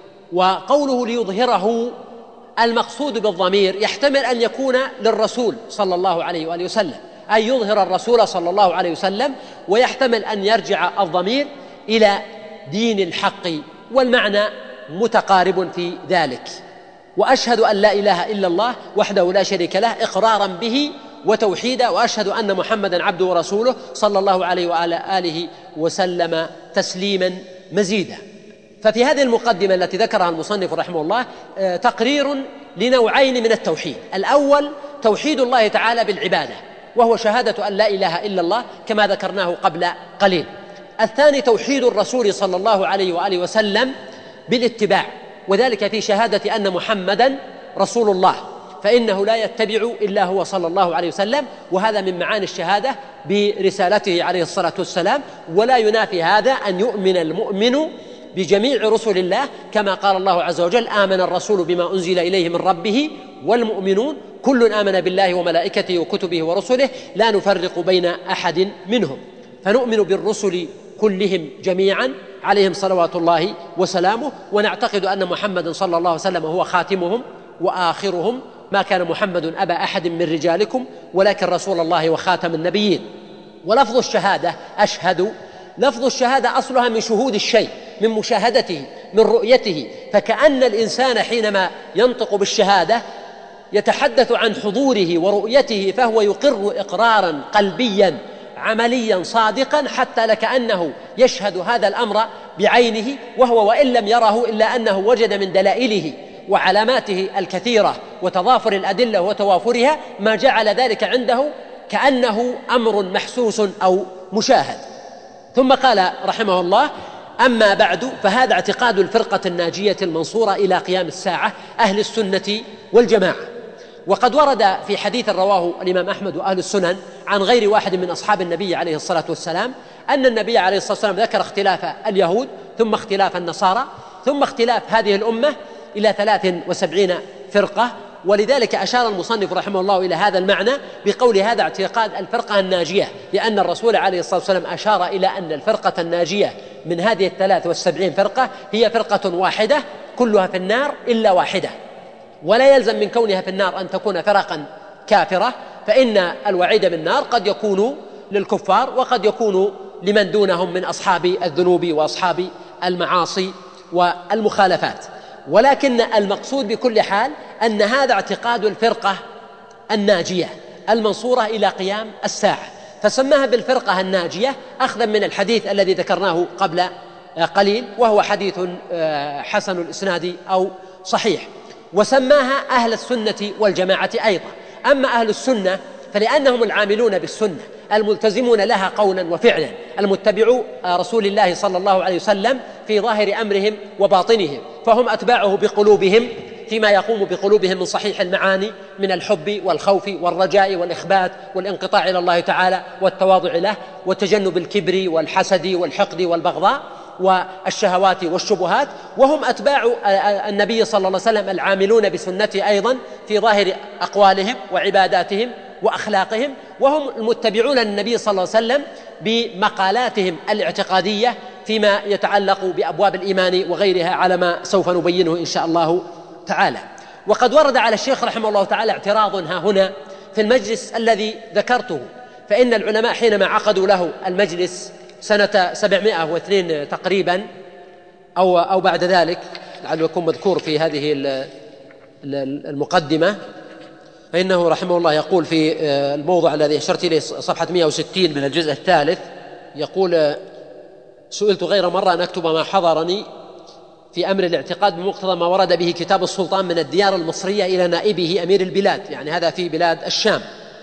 وقوله ليظهره، المقصود بالضمير يحتمل أن يكون للرسول صلى الله عليه وآله وسلم، أن يظهر الرسول صلى الله عليه وسلم، ويحتمل أن يرجع الضمير إلى دين الحق، والمعنى متقارب في ذلك. وأشهد أن لا إله إلا الله وحده لا شريك له إقرارا به وتوحيدا، وأشهد أن محمدا عبده ورسوله صلى الله عليه وعلى آله وسلم تسليما مزيدا. ففي هذه المقدمة التي ذكرها المصنف رحمه الله تقرير لنوعين من التوحيد: الأول توحيد الله تعالى بالعبادة، وهو شهادة أن لا إله إلا الله كما ذكرناه قبل قليل. الثاني توحيد الرسول صلى الله عليه وآله وسلم بالاتباع، وذلك في شهادة أن محمدا رسول الله، فإنه لا يتبع إلا هو صلى الله عليه وسلم، وهذا من معاني الشهادة برسالته عليه الصلاة والسلام. ولا ينافي هذا أن يؤمن المؤمن بجميع رسل الله، كما قال الله عز وجل: آمن الرسول بما أنزل إليه من ربه والمؤمنون كل آمن بالله وملائكته وكتبه ورسله لا نفرق بين أحد منهم. فنؤمن بالرسل كلهم جميعا عليهم صلوات الله وسلامه، ونعتقد أن محمد صلى الله عليه وسلم هو خاتمهم وآخرهم. ما كان محمد أبا أحد من رجالكم ولكن رسول الله وخاتم النبيين. ولفظ الشهادة أشهد، لفظ الشهادة أصلها من شهود الشيء، من مشاهدته، من رؤيته، فكأن الإنسان حينما ينطق بالشهادة يتحدث عن حضوره ورؤيته، فهو يقر إقرارا قلبيا عمليا صادقا، حتى لكأنه يشهد هذا الأمر بعينه، وهو وإن لم يره إلا أنه وجد من دلائله وعلاماته الكثيرة وتضافر الأدلة وتوافرها ما جعل ذلك عنده كأنه أمر محسوس أو مشاهد. ثم قال رحمه الله: أما بعد، فهذا اعتقاد الفرقة الناجية المنصورة إلى قيام الساعة أهل السنة والجماعة. وقد ورد في حديث رواه الإمام أحمد وأهل السنن عن غير واحد من أصحاب النبي عليه الصلاة والسلام أن النبي عليه الصلاة والسلام ذكر اختلاف اليهود، ثم اختلاف النصارى، ثم اختلاف هذه الأمة، إلى ثلاث وسبعين فرقة. ولذلك أشار المصنف رحمه الله إلى هذا المعنى بقول هذا اعتقاد الفرقة الناجية، لأن الرسول عليه الصلاة والسلام أشار إلى أن الفرقة الناجية من هذه الثلاث والسبعين فرقة هي فرقة واحدة كلها في النار إلا واحدة، ولا يلزم من كونها في النار أن تكون فرقا كافرة، فإن الوعيد بالنار قد يكون للكفار وقد يكون لمن دونهم من أصحاب الذنوب وأصحاب المعاصي والمخالفات. ولكن المقصود بكل حال أن هذا اعتقاد الفرقة الناجية المنصورة إلى قيام الساعة، فسماها بالفرقة الناجية أخذا من الحديث الذي ذكرناه قبل قليل، وهو حديث حسن الإسناد أو صحيح. وسماها أهل السنة والجماعة أيضا. أما أهل السنة فلأنهم العاملون بالسنة الملتزمون لها قولا وفعلا، المتبعو رسول الله صلى الله عليه وسلم في ظاهر أمرهم وباطنهم، فهم أتباعه بقلوبهم فيما يقوم بقلوبهم من صحيح المعاني من الحب والخوف والرجاء والإخبات والانقطاع إلى الله تعالى والتواضع له وتجنب الكبر والحسد والحقد والبغضاء والشهوات والشبهات. وهم أتباع النبي صلى الله عليه وسلم العاملون بسنته أيضا في ظاهر أقوالهم وعباداتهم وأخلاقهم، وهم المتبعون للنبي صلى الله عليه وسلم بمقالاتهم الاعتقادية فيما يتعلق بأبواب الإيمان وغيرها على ما سوف نبينه إن شاء الله تعالى. وقد ورد على الشيخ رحمه الله تعالى اعتراض ها هنا في المجلس الذي ذكرته، فإن العلماء حينما عقدوا له المجلس سنة سبعمائة واثنين تقريبا أو أو بعد ذلك، لعله يكون مذكور في هذه المقدمة، فإنه رحمه الله يقول في الموضع الذي أشرت إليه صفحة مئة وستين من الجزء الثالث، يقول: سئلت غير مرة أن أكتب ما حضرني في أمر الاعتقاد بمقتضى ما ورد به كتاب السلطان من الديار المصرية إلى نائبه أمير البلاد، يعني هذا في بلاد الشام،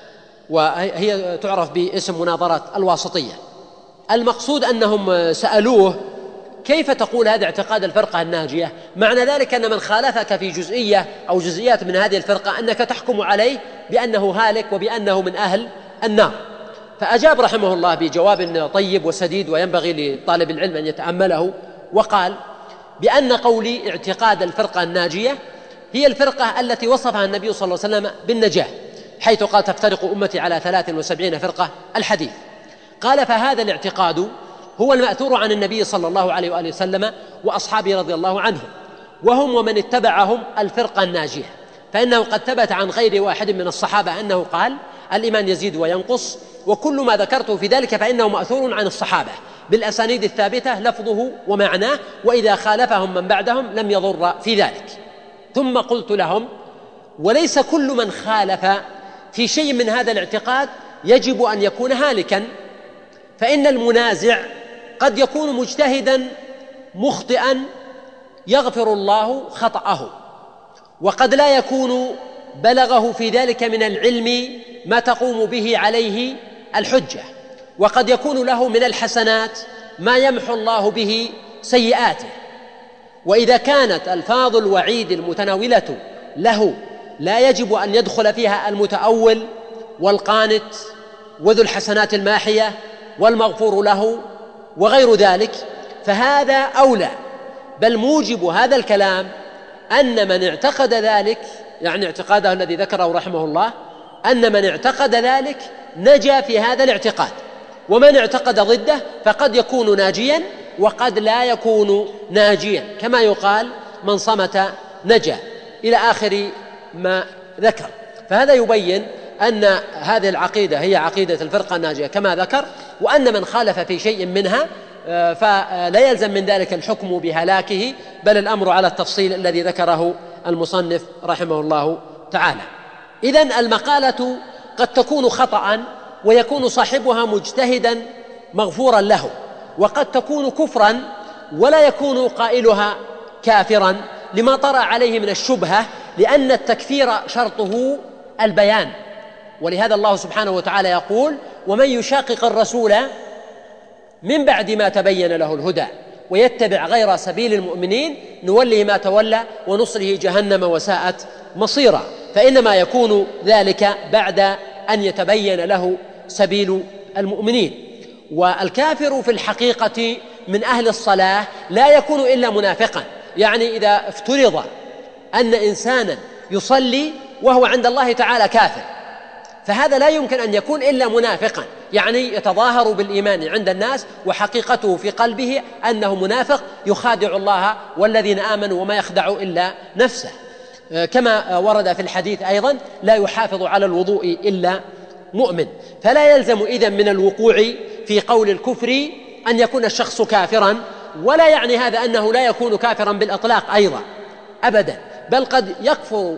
وهي تعرف باسم مناظرات الواسطية. المقصود أنهم سألوه: كيف تقول هذا اعتقاد الفرقة الناجية؟ معنى ذلك أن من خالفك في جزئية أو جزئيات من هذه الفرقة أنك تحكم عليه بأنه هالك وبأنه من أهل النار. فأجاب رحمه الله بجواب طيب وسديد وينبغي لطالب العلم أن يتأمله، وقال بأن قولي اعتقاد الفرقة الناجية هي الفرقة التي وصفها النبي صلى الله عليه وسلم بالنجاة، حيث قال: تفترق أمتي على ثلاث وسبعين فرقة الحديث. قال: فهذا الاعتقاد هو المأثور عن النبي صلى الله عليه وآله وسلم وأصحابه رضي الله عنهم، وهم ومن اتبعهم الفرقة الناجية، فإنه قد ثبت عن غير واحد من الصحابة أنه قال: الإيمان يزيد وينقص، وكل ما ذكرته في ذلك فإنه مأثور عن الصحابة بالأسانيد الثابتة لفظه ومعناه، وإذا خالفهم من بعدهم لم يضر في ذلك. ثم قلت لهم: وليس كل من خالف في شيء من هذا الاعتقاد يجب أن يكون هالكا، فإن المنازع قد يكون مجتهدا مخطئا يغفر الله خطأه، وقد لا يكون بلغه في ذلك من العلم ما تقوم به عليه الحجة، وقد يكون له من الحسنات ما يمحو الله به سيئاته. وإذا كانت ألفاظ الوعيد المتناولة له لا يجب أن يدخل فيها المتأول والقانت وذو الحسنات الماحية والمغفور له وغير ذلك، فهذا أولى. بل موجب هذا الكلام أن من اعتقد ذلك، يعني اعتقاده الذي ذكره رحمه الله، أن من اعتقد ذلك نجا في هذا الاعتقاد، ومن اعتقد ضده فقد يكون ناجيا وقد لا يكون ناجيا، كما يقال: من صمت نجا، إلى آخر ما ذكر. فهذا يبين أن هذه العقيدة هي عقيدة الفرقة الناجية كما ذكر، وأن من خالف في شيء منها فلا يلزم من ذلك الحكم بهلاكه، بل الأمر على التفصيل الذي ذكره المصنف رحمه الله تعالى. إذن المقالة قد تكون خطأ ويكون صاحبها مجتهدا مغفورا له، وقد تكون كفرا ولا يكون قائلها كافرا لما طرأ عليه من الشبهة، لأن التكفير شرطه البيان. ولهذا الله سبحانه وتعالى يقول: ومن يشاقق الرسول من بعد ما تبين له الهدى ويتبع غير سبيل المؤمنين نوله ما تولى ونصله جهنم وساءت مصيرا. فإنما يكون ذلك بعد أن يتبين له سبيل المؤمنين. والكافر في الحقيقة من أهل الصلاة لا يكون إلا منافقا، يعني إذا افترض أن إنسانا يصلي وهو عند الله تعالى كافر، فهذا لا يمكن أن يكون إلا منافقا، يعني يتظاهر بالإيمان عند الناس وحقيقته في قلبه أنه منافق يخادع الله والذين آمنوا وما يخدع إلا نفسه. كما ورد في الحديث أيضا: لا يحافظ على الوضوء إلا مؤمن. فلا يلزم إذن من الوقوع في قول الكفر أن يكون الشخص كافرا، ولا يعني هذا أنه لا يكون كافرا بالإطلاق أيضا أبدا، بل قد يكفر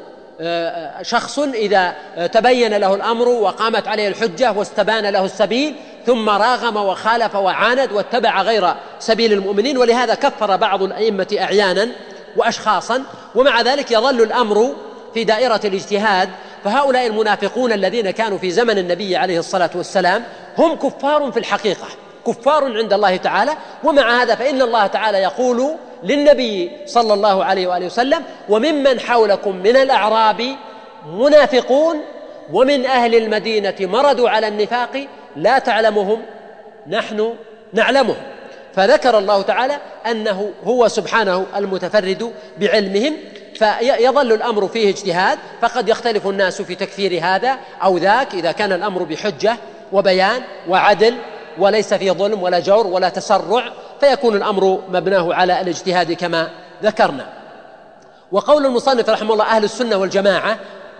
شخص إذا تبين له الأمر وقامت عليه الحجة واستبان له السبيل ثم راغم وخالف وعاند واتبع غير سبيل المؤمنين، ولهذا كفر بعض الأئمة أعيانا وأشخاصا. ومع ذلك يظل الأمر في دائرة الاجتهاد، فهؤلاء المنافقون الذين كانوا في زمن النبي عليه الصلاة والسلام هم كفار في الحقيقة، كفار عند الله تعالى. ومع هذا فإن الله تعالى يقول للنبي صلى الله عليه وآله وسلم: وممن حولكم من الأعراب منافقون ومن أهل المدينة مردوا على النفاق لا تعلمهم نحن نعلمهم. فذكر الله تعالى أنه هو سبحانه المتفرد بعلمهم، فيظل الأمر فيه اجتهاد، فقد يختلف الناس في تكفير هذا أو ذاك إذا كان الأمر بحجة وبيان وعدل وليس فيه ظلم ولا جور ولا تسرع، فيكون الأمر مبناه على الاجتهاد كما ذكرنا. وقول المصنف رحمه الله أهل السنة والجماعة،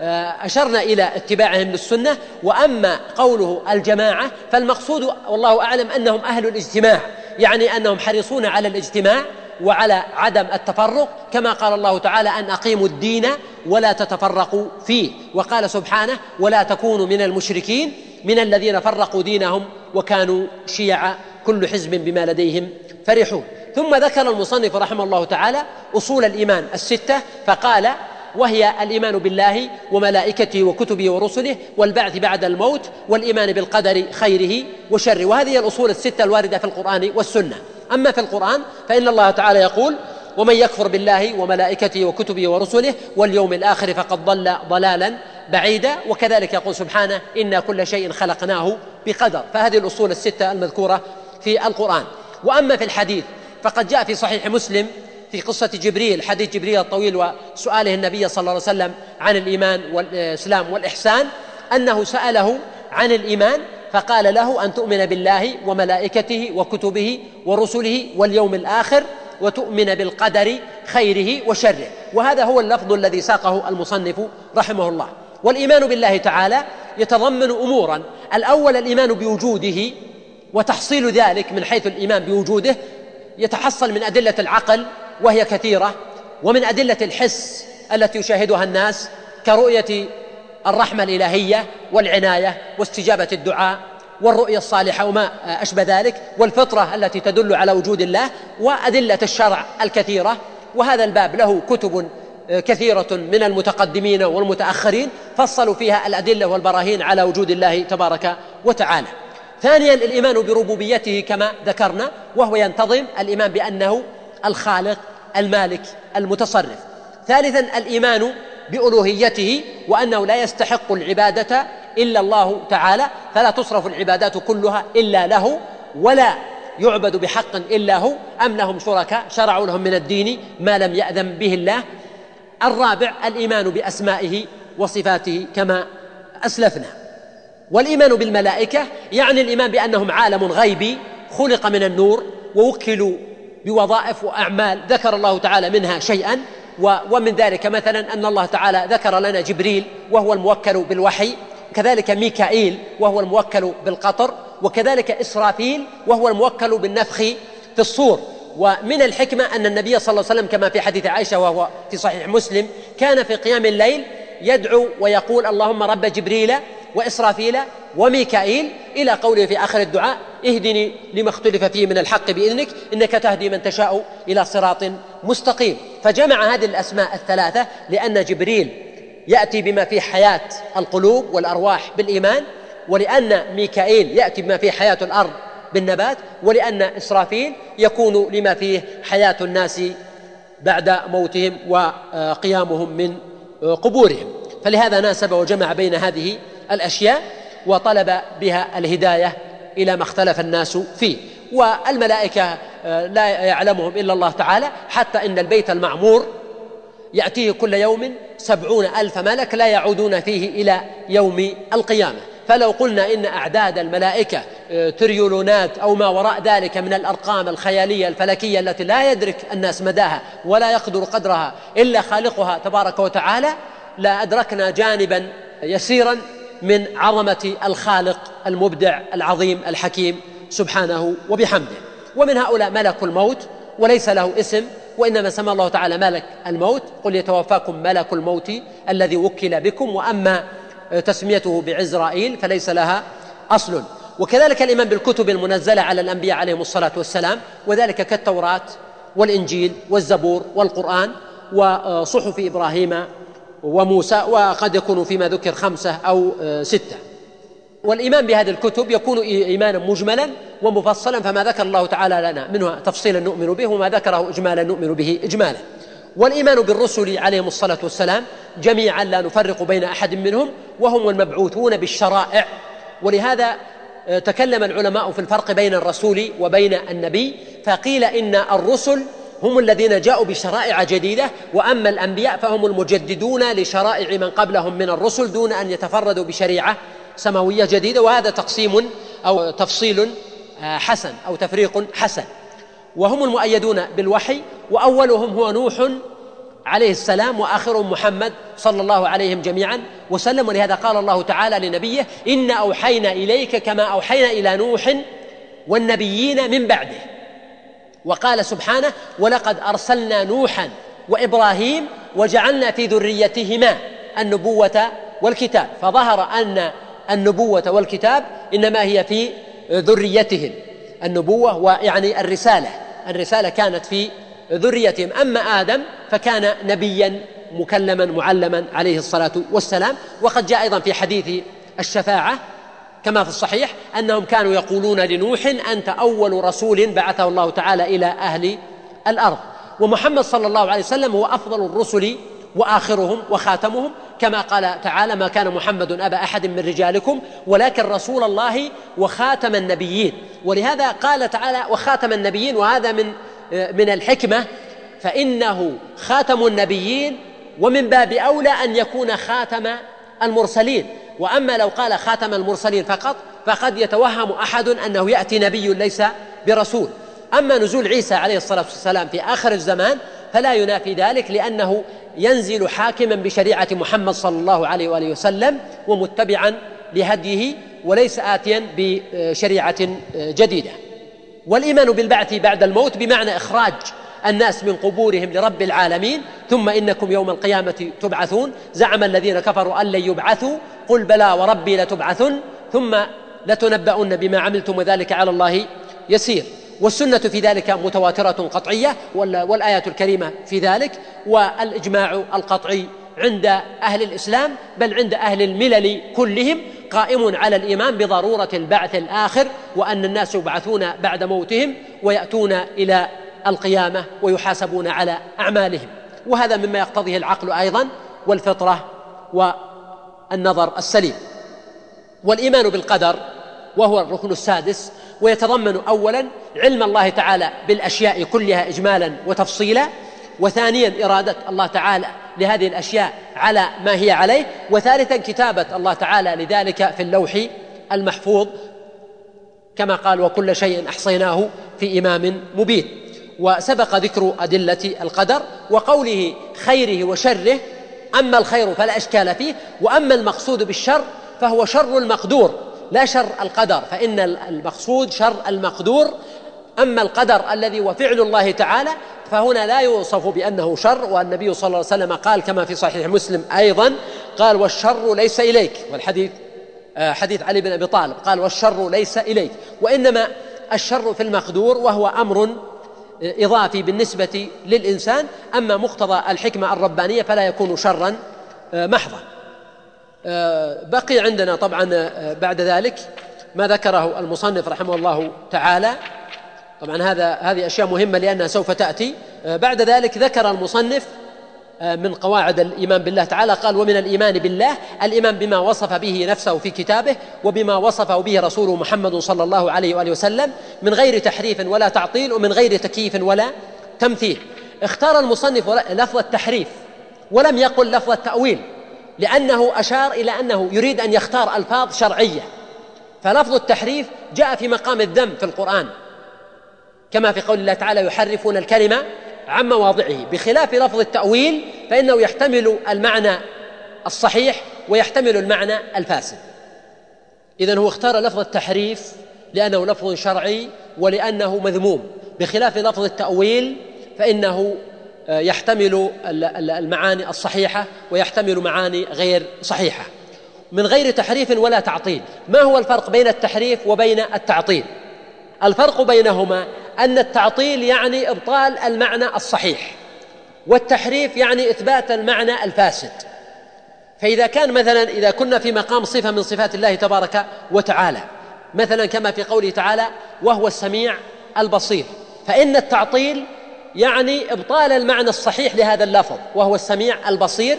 أشرنا إلى اتباعهم للسنة. وأما قوله الجماعة فالمقصود والله أعلم أنهم أهل الاجتماع، يعني أنهم حريصون على الاجتماع وعلى عدم التفرق، كما قال الله تعالى: أن أقيموا الدين ولا تتفرقوا فيه. وقال سبحانه: ولا تكونوا من المشركين من الذين فرقوا دينهم وكانوا شيعا كل حزب بما لديهم فرحون. ثم ذكر المصنف رحمه الله تعالى أصول الإيمان الستة، فقال: وهي الإيمان بالله وملائكته وكتبه ورسله والبعث بعد الموت والإيمان بالقدر خيره وشره. وهذه الأصول الستة الواردة في القرآن والسنة. أما في القرآن فإن الله تعالى يقول: ومن يكفر بالله وملائكته وكتبه ورسله واليوم الآخر فقد ضل ضلالا بعيدا. وكذلك يقول سبحانه: إنا كل شيء خلقناه بقدر. فهذه الأصول الستة المذكورة في القرآن. وأما في الحديث فقد جاء في صحيح مسلم في قصة جبريل، حديث جبريل الطويل وسؤاله النبي صلى الله عليه وسلم عن الإيمان والإسلام والإحسان، أنه سأله عن الإيمان فقال له: أن تؤمن بالله وملائكته وكتبه ورسله واليوم الآخر وتؤمن بالقدر خيره وشره. وهذا هو اللفظ الذي ساقه المصنف رحمه الله. والإيمان بالله تعالى يتضمن أمورا: الأول الإيمان بوجوده، وتحصيل ذلك من حيث الإيمان بوجوده يتحصل من أدلة العقل وهي كثيرة، ومن أدلة الحس التي يشاهدها الناس كرؤية الرحمة الإلهية والعناية واستجابة الدعاء والرؤية الصالحة وما أشبه ذلك، والفطرة التي تدل على وجود الله، وأدلة الشرع الكثيرة. وهذا الباب له كتب كثيرة من المتقدمين والمتأخرين فصلوا فيها الأدلة والبراهين على وجود الله تبارك وتعالى. ثانيا الإيمان بربوبيته كما ذكرنا، وهو ينتظم الإيمان بأنه الخالق المالك المتصرف. ثالثا الإيمان بألوهيته، وأنه لا يستحق العبادة إلا الله تعالى، فلا تصرف العبادات كلها إلا له، ولا يعبد بحق إلا هو، أم لهم شركاء شرعوا لهم من الدين ما لم يأذن به الله. الرابع الإيمان بأسمائه وصفاته كما أسلفنا. والإيمان بالملائكة يعني الإيمان بأنهم عالم غيبي خلق من النور ووكلوا بوظائف وأعمال ذكر الله تعالى منها شيئا. ومن ذلك مثلا أن الله تعالى ذكر لنا جبريل وهو الموكل بالوحي، كذلك ميكائيل وهو الموكل بالقطر، وكذلك إسرافيل وهو الموكل بالنفخ في الصور. ومن الحكمة أن النبي صلى الله عليه وسلم كما في حديث عائشة وهو في صحيح مسلم كان في قيام الليل يدعو ويقول: اللهم رب جبريل وإسرافيل وميكائيل، إلى قوله في آخر الدعاء: اهدني لما اختلف فيه من الحق بإذنك إنك تهدي من تشاء إلى صراط مستقيم. فجمع هذه الأسماء الثلاثة لأن جبريل يأتي بما فيه حياة القلوب والأرواح بالإيمان، ولأن ميكائيل يأتي بما فيه حياة الأرض بالنبات، ولأن إسرافيل يكون لما فيه حياة الناس بعد موتهم وقيامهم من قبورهم. فلهذا ناسب وجمع بين هذه الأشياء وطلب بها الهداية إلى ما اختلف الناس فيه. والملائكة لا يعلمهم إلا الله تعالى، حتى إن البيت المعمور يأتيه كل يوم سبعون ألف ملك لا يعودون فيه إلى يوم القيامة. فلو قلنا إن أعداد الملائكة تريلونات أو ما وراء ذلك من الأرقام الخيالية الفلكية التي لا يدرك الناس مداها ولا يقدر قدرها إلا خالقها تبارك وتعالى، لا أدركنا جانبا يسيرا من عظمة الخالق المبدع العظيم الحكيم سبحانه وبحمده. ومن هؤلاء ملك الموت، وليس له اسم، وإنما سمى الله تعالى ملك الموت: قل يتوفاكم ملك الموت الذي وكل بكم، وأما تسميته بعزرائيل فليس لها أصل. وكذلك الإيمان بالكتب المنزلة على الأنبياء عليهم الصلاة والسلام، وذلك كالتوراة والإنجيل والزبور والقرآن وصحف إبراهيم وموسى، وقد يكون فيما ذكر خمسة أو ستة. والإيمان بهذه الكتب يكون إيمانا مجملا ومفصلا، فما ذكر الله تعالى لنا منها تفصيلا نؤمن به، وما ذكره إجمالا نؤمن به إجمالا. والإيمان بالرسل عليهم الصلاة والسلام جميعا لا نفرق بين أحد منهم، وهم المبعوثون بالشرائع. ولهذا تكلم العلماء في الفرق بين الرسول وبين النبي، فقيل إن الرسل هم الذين جاءوا بشرائع جديدة، وأما الأنبياء فهم المجددون لشرائع من قبلهم من الرسل دون أن يتفردوا بشريعة سماوية جديدة. وهذا تقسيم أو تفصيل حسن أو تفريق حسن. وهم المؤيدون بالوحي، وأولهم هو نوح عليه السلام، وآخرهم محمد صلى الله عليهم جميعا وسلم. ولهذا قال الله تعالى لنبيه: إنا أوحينا إليك كما أوحينا إلى نوح والنبيين من بعده. وقال سبحانه: ولقد أرسلنا نوحا وإبراهيم وجعلنا في ذريتهما النبوة والكتاب. فظهر أن النبوة والكتاب إنما هي في ذريتهم، النبوة ويعني الرسالة الرسالة كانت في ذريتهم. أما آدم فكان نبيا مكلما معلما عليه الصلاة والسلام. وقد جاء أيضا في حديث الشفاعة كما في الصحيح أنهم كانوا يقولون لنوح: أنت أول رسول بعثه الله تعالى إلى أهل الأرض. ومحمد صلى الله عليه وسلم هو أفضل الرسل وآخرهم وخاتمهم، كما قال تعالى: ما كان محمد أبا أحد من رجالكم ولكن رسول الله وخاتم النبيين. ولهذا قال تعالى: وخاتم النبيين، وهذا من من الحكمة، فإنه خاتم النبيين، ومن باب أولى أن يكون خاتم المرسلين. وأما لو قال خاتم المرسلين فقط فقد يتوهم أحد أنه يأتي نبي ليس برسول. أما نزول عيسى عليه الصلاة والسلام في آخر الزمان فلا ينافي ذلك، لأنه ينزل حاكما بشريعة محمد صلى الله عليه وآله وسلم ومتبعا لهديه، وليس آتيا بشريعة جديدة. والإيمان بالبعث بعد الموت بمعنى إخراج الناس من قبورهم لرب العالمين: ثم إنكم يوم القيامة تبعثون. زعم الذين كفروا أن لن يبعثوا، قل بلى وربي لتبعثن ثم لتنبؤن بما عملتم وذلك على الله يسير. والسنة في ذلك متواترة قطعية، والآيات الكريمة في ذلك، والإجماع القطعي عند أهل الإسلام بل عند أهل الملل كلهم قائم على الإيمان بضرورة البعث الآخر، وأن الناس يبعثون بعد موتهم ويأتون إلى القيامة ويحاسبون على أعمالهم. وهذا مما يقتضيه العقل أيضا والفطرة والنظر السليم. والإيمان بالقدر وهو الركن السادس، ويتضمن أولا علم الله تعالى بالأشياء كلها إجمالا وتفصيلا، وثانيا إرادة الله تعالى لهذه الأشياء على ما هي عليه، وثالثا كتابة الله تعالى لذلك في اللوح المحفوظ كما قال: وكل شيء أحصيناه في إمام مبين. وسبق ذكر أدلة القدر وقوله خيره وشره: أما الخير فلا إشكال فيه، وأما المقصود بالشر فهو شر المقدور لا شر القدر، فإن المقصود شر المقدور. أما القدر الذي هو فعل الله تعالى فهنا لا يوصف بأنه شر. والنبي صلى الله عليه وسلم قال كما في صحيح مسلم أيضا قال: والشر ليس إليك. والحديث حديث علي بن أبي طالب قال: والشر ليس إليك. وإنما الشر في المقدور، وهو أمر إضافي بالنسبة للإنسان. أما مقتضى الحكمة الربانية فلا يكون شرا محضا. بقي عندنا طبعا بعد ذلك ما ذكره المصنف رحمه الله تعالى. طبعا هذا هذه أشياء مهمة لأنها سوف تأتي بعد ذلك. ذكر المصنف من قواعد الإيمان بالله تعالى قال: ومن الإيمان بالله الإيمان بما وصف به نفسه في كتابه، وبما وصفه به رسوله محمد صلى الله عليه وآله وسلم، من غير تحريف ولا تعطيل، ومن غير تكييف ولا تمثيل. اختار المصنف لفظ التحريف ولم يقل لفظ التأويل، لأنه أشار إلى أنه يريد أن يختار ألفاظ شرعية. فلفظ التحريف جاء في مقام الذم في القرآن، كما في قول الله تعالى يحرفون الكلمة عن مواضعه، بخلاف لفظ التأويل فإنه يحتمل المعنى الصحيح ويحتمل المعنى الفاسد. إذن هو اختار لفظ التحريف لأنه لفظ شرعي ولأنه مذموم، بخلاف لفظ التأويل فإنه يحتمل المعاني الصحيحة ويحتمل معاني غير صحيحة من غير تحريف ولا تعطيل. ما هو الفرق بين التحريف وبين التعطيل؟ الفرق بينهما أن التعطيل يعني إبطال المعنى الصحيح، والتحريف يعني إثبات المعنى الفاسد. فإذا كان مثلا إذا كنا في مقام صفة من صفات الله تبارك وتعالى، مثلا كما في قوله تعالى وهو السميع البصير، فإن التعطيل يعني إبطال المعنى الصحيح لهذا اللفظ وهو السميع البصير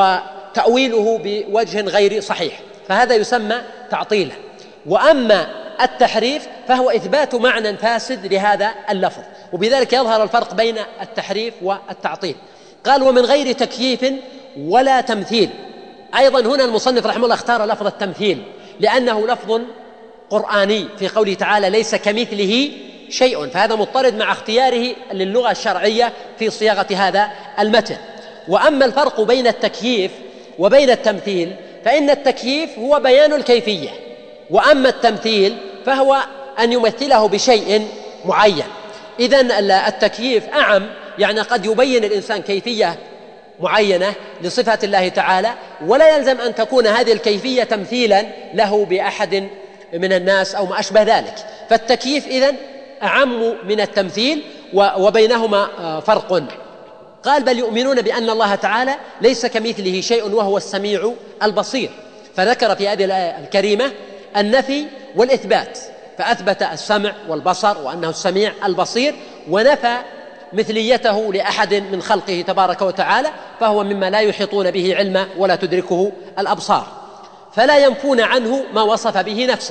وتأويله بوجه غير صحيح، فهذا يسمى تعطيلا. وأما التحريف فهو إثبات معنى فاسد لهذا اللفظ، وبذلك يظهر الفرق بين التحريف والتعطيل. قال ومن غير تكييف ولا تمثيل. أيضا هنا المصنف رحمه الله اختار لفظ التمثيل لأنه لفظ قرآني في قوله تعالى ليس كمثله شيء، فهذا مضطرد مع اختياره للغة الشرعية في صياغة هذا المتن. وأما الفرق بين التكييف وبين التمثيل فإن التكييف هو بيان الكيفية، وأما التمثيل فهو أن يمثله بشيء معين. إذن التكييف أعم، يعني قد يبين الإنسان كيفية معينة لصفة الله تعالى، ولا يلزم أن تكون هذه الكيفية تمثيلا له بأحد من الناس أو ما أشبه ذلك. فالتكييف إذن أعم من التمثيل وبينهما فرق. قال بل يؤمنون بأن الله تعالى ليس كمثله شيء وهو السميع البصير، فذكر في هذه الآية الكريمة النفي والإثبات، فأثبت السمع والبصر وأنه السميع البصير، ونفى مثليته لأحد من خلقه تبارك وتعالى، فهو مما لا يحيطون به علما ولا تدركه الأبصار. فلا ينفون عنه ما وصف به نفسه،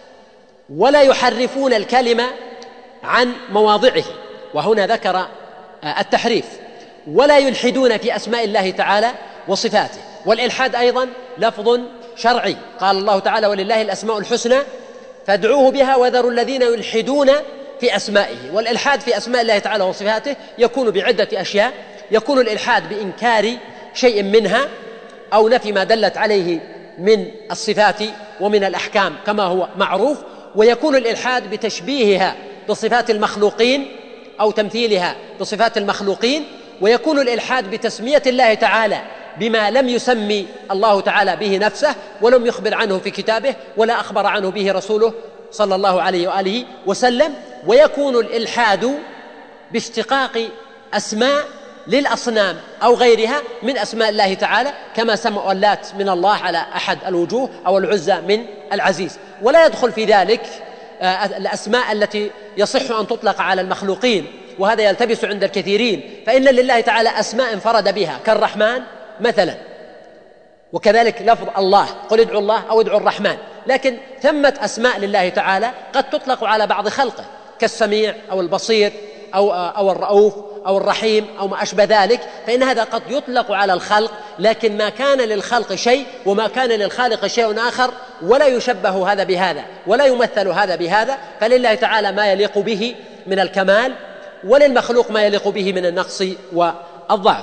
ولا يحرفون الكلمة عن مواضعه، وهنا ذكر التحريف، ولا يلحدون في أسماء الله تعالى وصفاته. والإلحاد أيضا لفظ شرعي، قال الله تعالى ولله الأسماء الحسنى فادعوه بها وذروا الذين يلحدون في أسمائه. والإلحاد في أسماء الله تعالى وصفاته يكون بعدة أشياء: يكون الإلحاد بإنكار شيء منها أو نفي ما دلت عليه من الصفات ومن الأحكام كما هو معروف، ويكون الإلحاد بتشبيهها بصفات المخلوقين أو تمثيلها بصفات المخلوقين، ويكون الإلحاد بتسمية الله تعالى بما لم يسمي الله تعالى به نفسه ولم يخبر عنه في كتابه ولا أخبر عنه به رسوله صلى الله عليه وآله وسلم. ويكون الإلحاد باشتقاق أسماء للأصنام أو غيرها من أسماء الله تعالى، كما سموا اللات من الله على أحد الوجوه أو العزى من العزيز. ولا يدخل في ذلك الأسماء التي يصح أن تطلق على المخلوقين، وهذا يلتبس عند الكثيرين، فإن لله تعالى أسماء انفرد بها كالرحمن مثلا، وكذلك لفظ الله قل ادعوا الله أو ادعوا الرحمن. لكن ثمة أسماء لله تعالى قد تطلق على بعض خلقه كالسميع أو البصير أو, أو الرؤوف أو الرحيم أو ما أشبه ذلك، فإن هذا قد يطلق على الخلق، لكن ما كان للخلق شيء وما كان للخالق شيء آخر، ولا يشبه هذا بهذا ولا يمثل هذا بهذا. فلله تعالى ما يليق به من الكمال، وللمخلوق ما يليق به من النقص والضعف.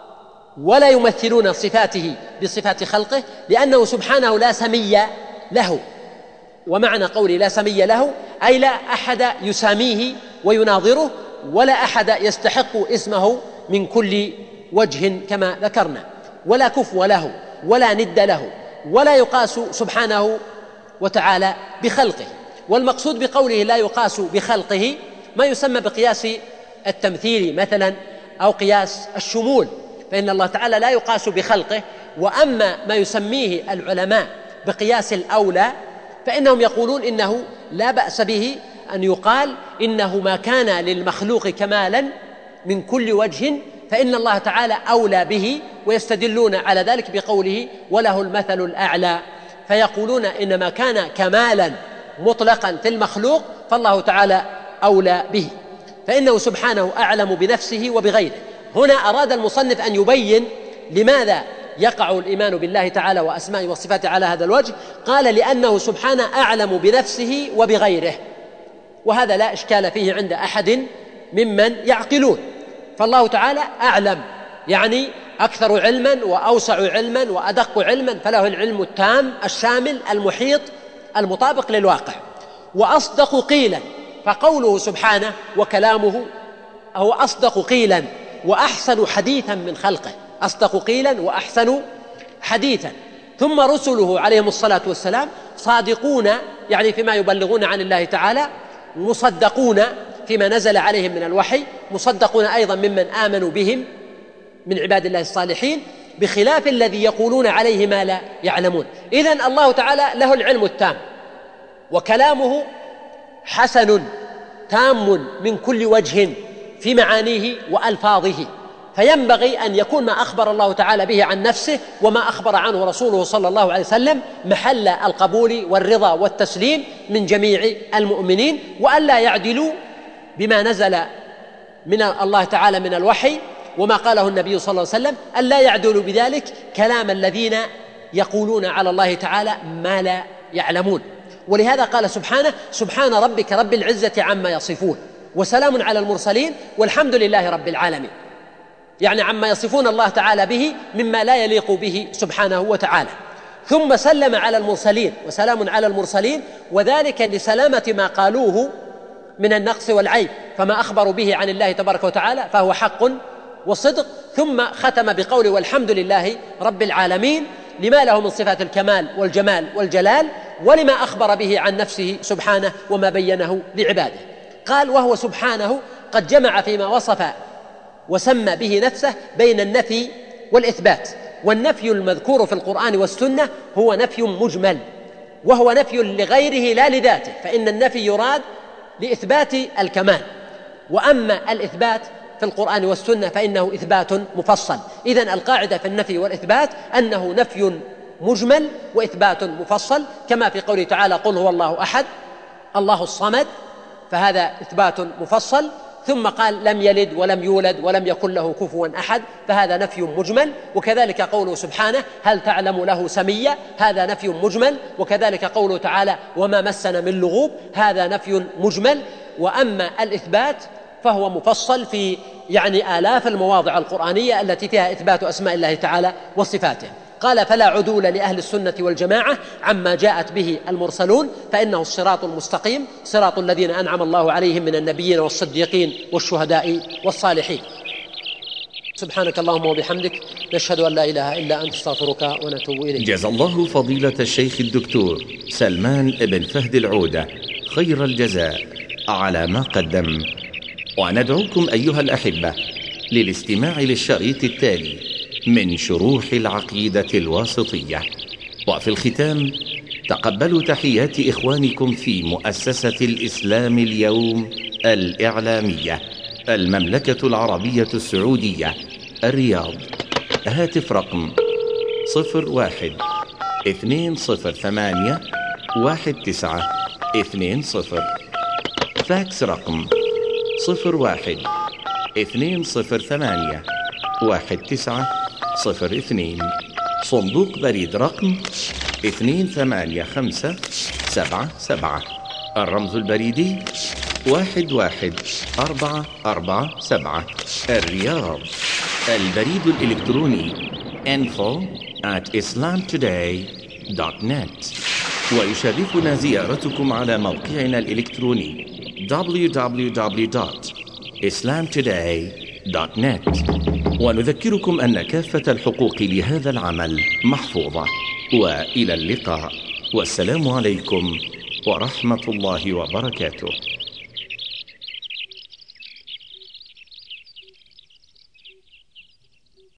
ولا يمثلون صفاته بصفات خلقه، لأنه سبحانه لا سمي له. ومعنى قولي لا سمي له أي لا أحد يساميه ويناظره، ولا أحد يستحق اسمه من كل وجه كما ذكرنا، ولا كفو له ولا ند له، ولا يقاس سبحانه وتعالى بخلقه. والمقصود بقوله لا يقاس بخلقه ما يسمى بقياس التمثيل مثلا أو قياس الشمول، فإن الله تعالى لا يقاس بخلقه. وأما ما يسميه العلماء بقياس الأولى فإنهم يقولون إنه لا بأس به أن يقال إنه ما كان للمخلوق كمالا من كل وجه فإن الله تعالى أولى به، ويستدلون على ذلك بقوله وله المثل الأعلى، فيقولون إن ما كان كمالا مطلقا في المخلوق فالله تعالى أولى به، فإنه سبحانه أعلم بنفسه وبغيره. هنا أراد المصنف أن يبين لماذا يقع الإيمان بالله تعالى وأسمائه وصفاته على هذا الوجه؟ قال لأنه سبحانه أعلم بنفسه وبغيره، وهذا لا إشكال فيه عند أحد ممن يعقلون. فالله تعالى أعلم يعني أكثر علما وأوسع علما وأدق علما، فله العلم التام الشامل المحيط المطابق للواقع. وأصدق قيلا، فقوله سبحانه وكلامه هو أصدق قيلا وأحسن حديثا من خلقه، أصدق قيلا وأحسن حديثا. ثم رسله عليهم الصلاة والسلام صادقون يعني فيما يبلغون عن الله تعالى، مصدقون فيما نزل عليهم من الوحي، مصدقون أيضا ممن آمنوا بهم من عباد الله الصالحين، بخلاف الذي يقولون عليه ما لا يعلمون. إذن الله تعالى له العلم التام، وكلامه حسن تام من كل وجه في معانيه وألفاظه، فينبغي أن يكون ما أخبر الله تعالى به عن نفسه وما أخبر عنه رسوله صلى الله عليه وسلم محل القبول والرضا والتسليم من جميع المؤمنين، وألا يعدلوا بما نزل من الله تعالى من الوحي وما قاله النبي صلى الله عليه وسلم، ألا يعدلوا بذلك كلام الذين يقولون على الله تعالى ما لا يعلمون. ولهذا قال سبحانه: سبحان ربك رب العزة عما يصفون وسلام على المرسلين والحمد لله رب العالمين، يعني عما يصفون الله تعالى به مما لا يليق به سبحانه وتعالى. ثم سلم على المرسلين وسلام على المرسلين، وذلك لسلامة ما قالوه من النقص والعيب، فما أخبروا به عن الله تبارك وتعالى فهو حق وصدق. ثم ختم بقوله: والحمد لله رب العالمين، لما له من صفات الكمال والجمال والجلال، ولما أخبر به عن نفسه سبحانه وما بينه لعباده. قال: وهو سبحانه قد جمع فيما وصف وسمى به نفسه بين النفي والإثبات. والنفي المذكور في القرآن والسنة هو نفي مجمل، وهو نفي لغيره لا لذاته، فإن النفي يراد لإثبات الكمال، وأما الإثبات في القرآن والسنة فإنه إثبات مفصل. إذن القاعدة في النفي والإثبات أنه نفي مجمل وإثبات مفصل، كما في قوله تعالى: قل هو الله أحد الله الصمد، فهذا إثبات مفصل. ثم قال: لم يلد ولم يولد ولم يكن له كفوا أحد، فهذا نفي مجمل. وكذلك قوله سبحانه: هل تعلم له سميا، هذا نفي مجمل. وكذلك قوله تعالى: وما مسنا من لغوب، هذا نفي مجمل. وأما الإثبات فهو مفصل في يعني آلاف المواضع القرآنية التي فيها إثبات أسماء الله تعالى وصفاته. قال: فلا عدول لأهل السنة والجماعة عما جاءت به المرسلون، فإنه الصراط المستقيم، صراط الذين أنعم الله عليهم من النبيين والصديقين والشهداء والصالحين. سبحانك اللهم وبحمدك، نشهد أن لا إله إلا أنت، استغفرك ونتوب إليك. جزا الله فضيلة الشيخ الدكتور سلمان بن فهد العودة خير الجزاء على ما قدم، وندعوكم أيها الأحبة للاستماع للشريط التالي من شروح العقيدة الواسطية. وفي الختام تقبلوا تحيات إخوانكم في مؤسسة الإسلام اليوم الإعلامية، المملكة العربية السعودية، الرياض. هاتف رقم صفر واحد اثنين صفر ثمانية واحد تسعة اثنين صفر. فاكس رقم صفر واحد اثنين صفر ثمانية واحد تسعة صفر اثنين. صندوق بريد رقم اثنين ثمانية خمسة سبعة سبعة. الرمز البريدي واحد واحد أربعة أربعة سبعة، الرياض. البريد الإلكتروني info at islamtoday dot net. ويشرفنا زيارتكم على موقعنا الإلكتروني دبليو دبليو دبليو دوت islamtoday دوت net. ونذكركم أن كافة الحقوق لهذا العمل محفوظة. وإلى اللقاء، والسلام عليكم ورحمة الله وبركاته.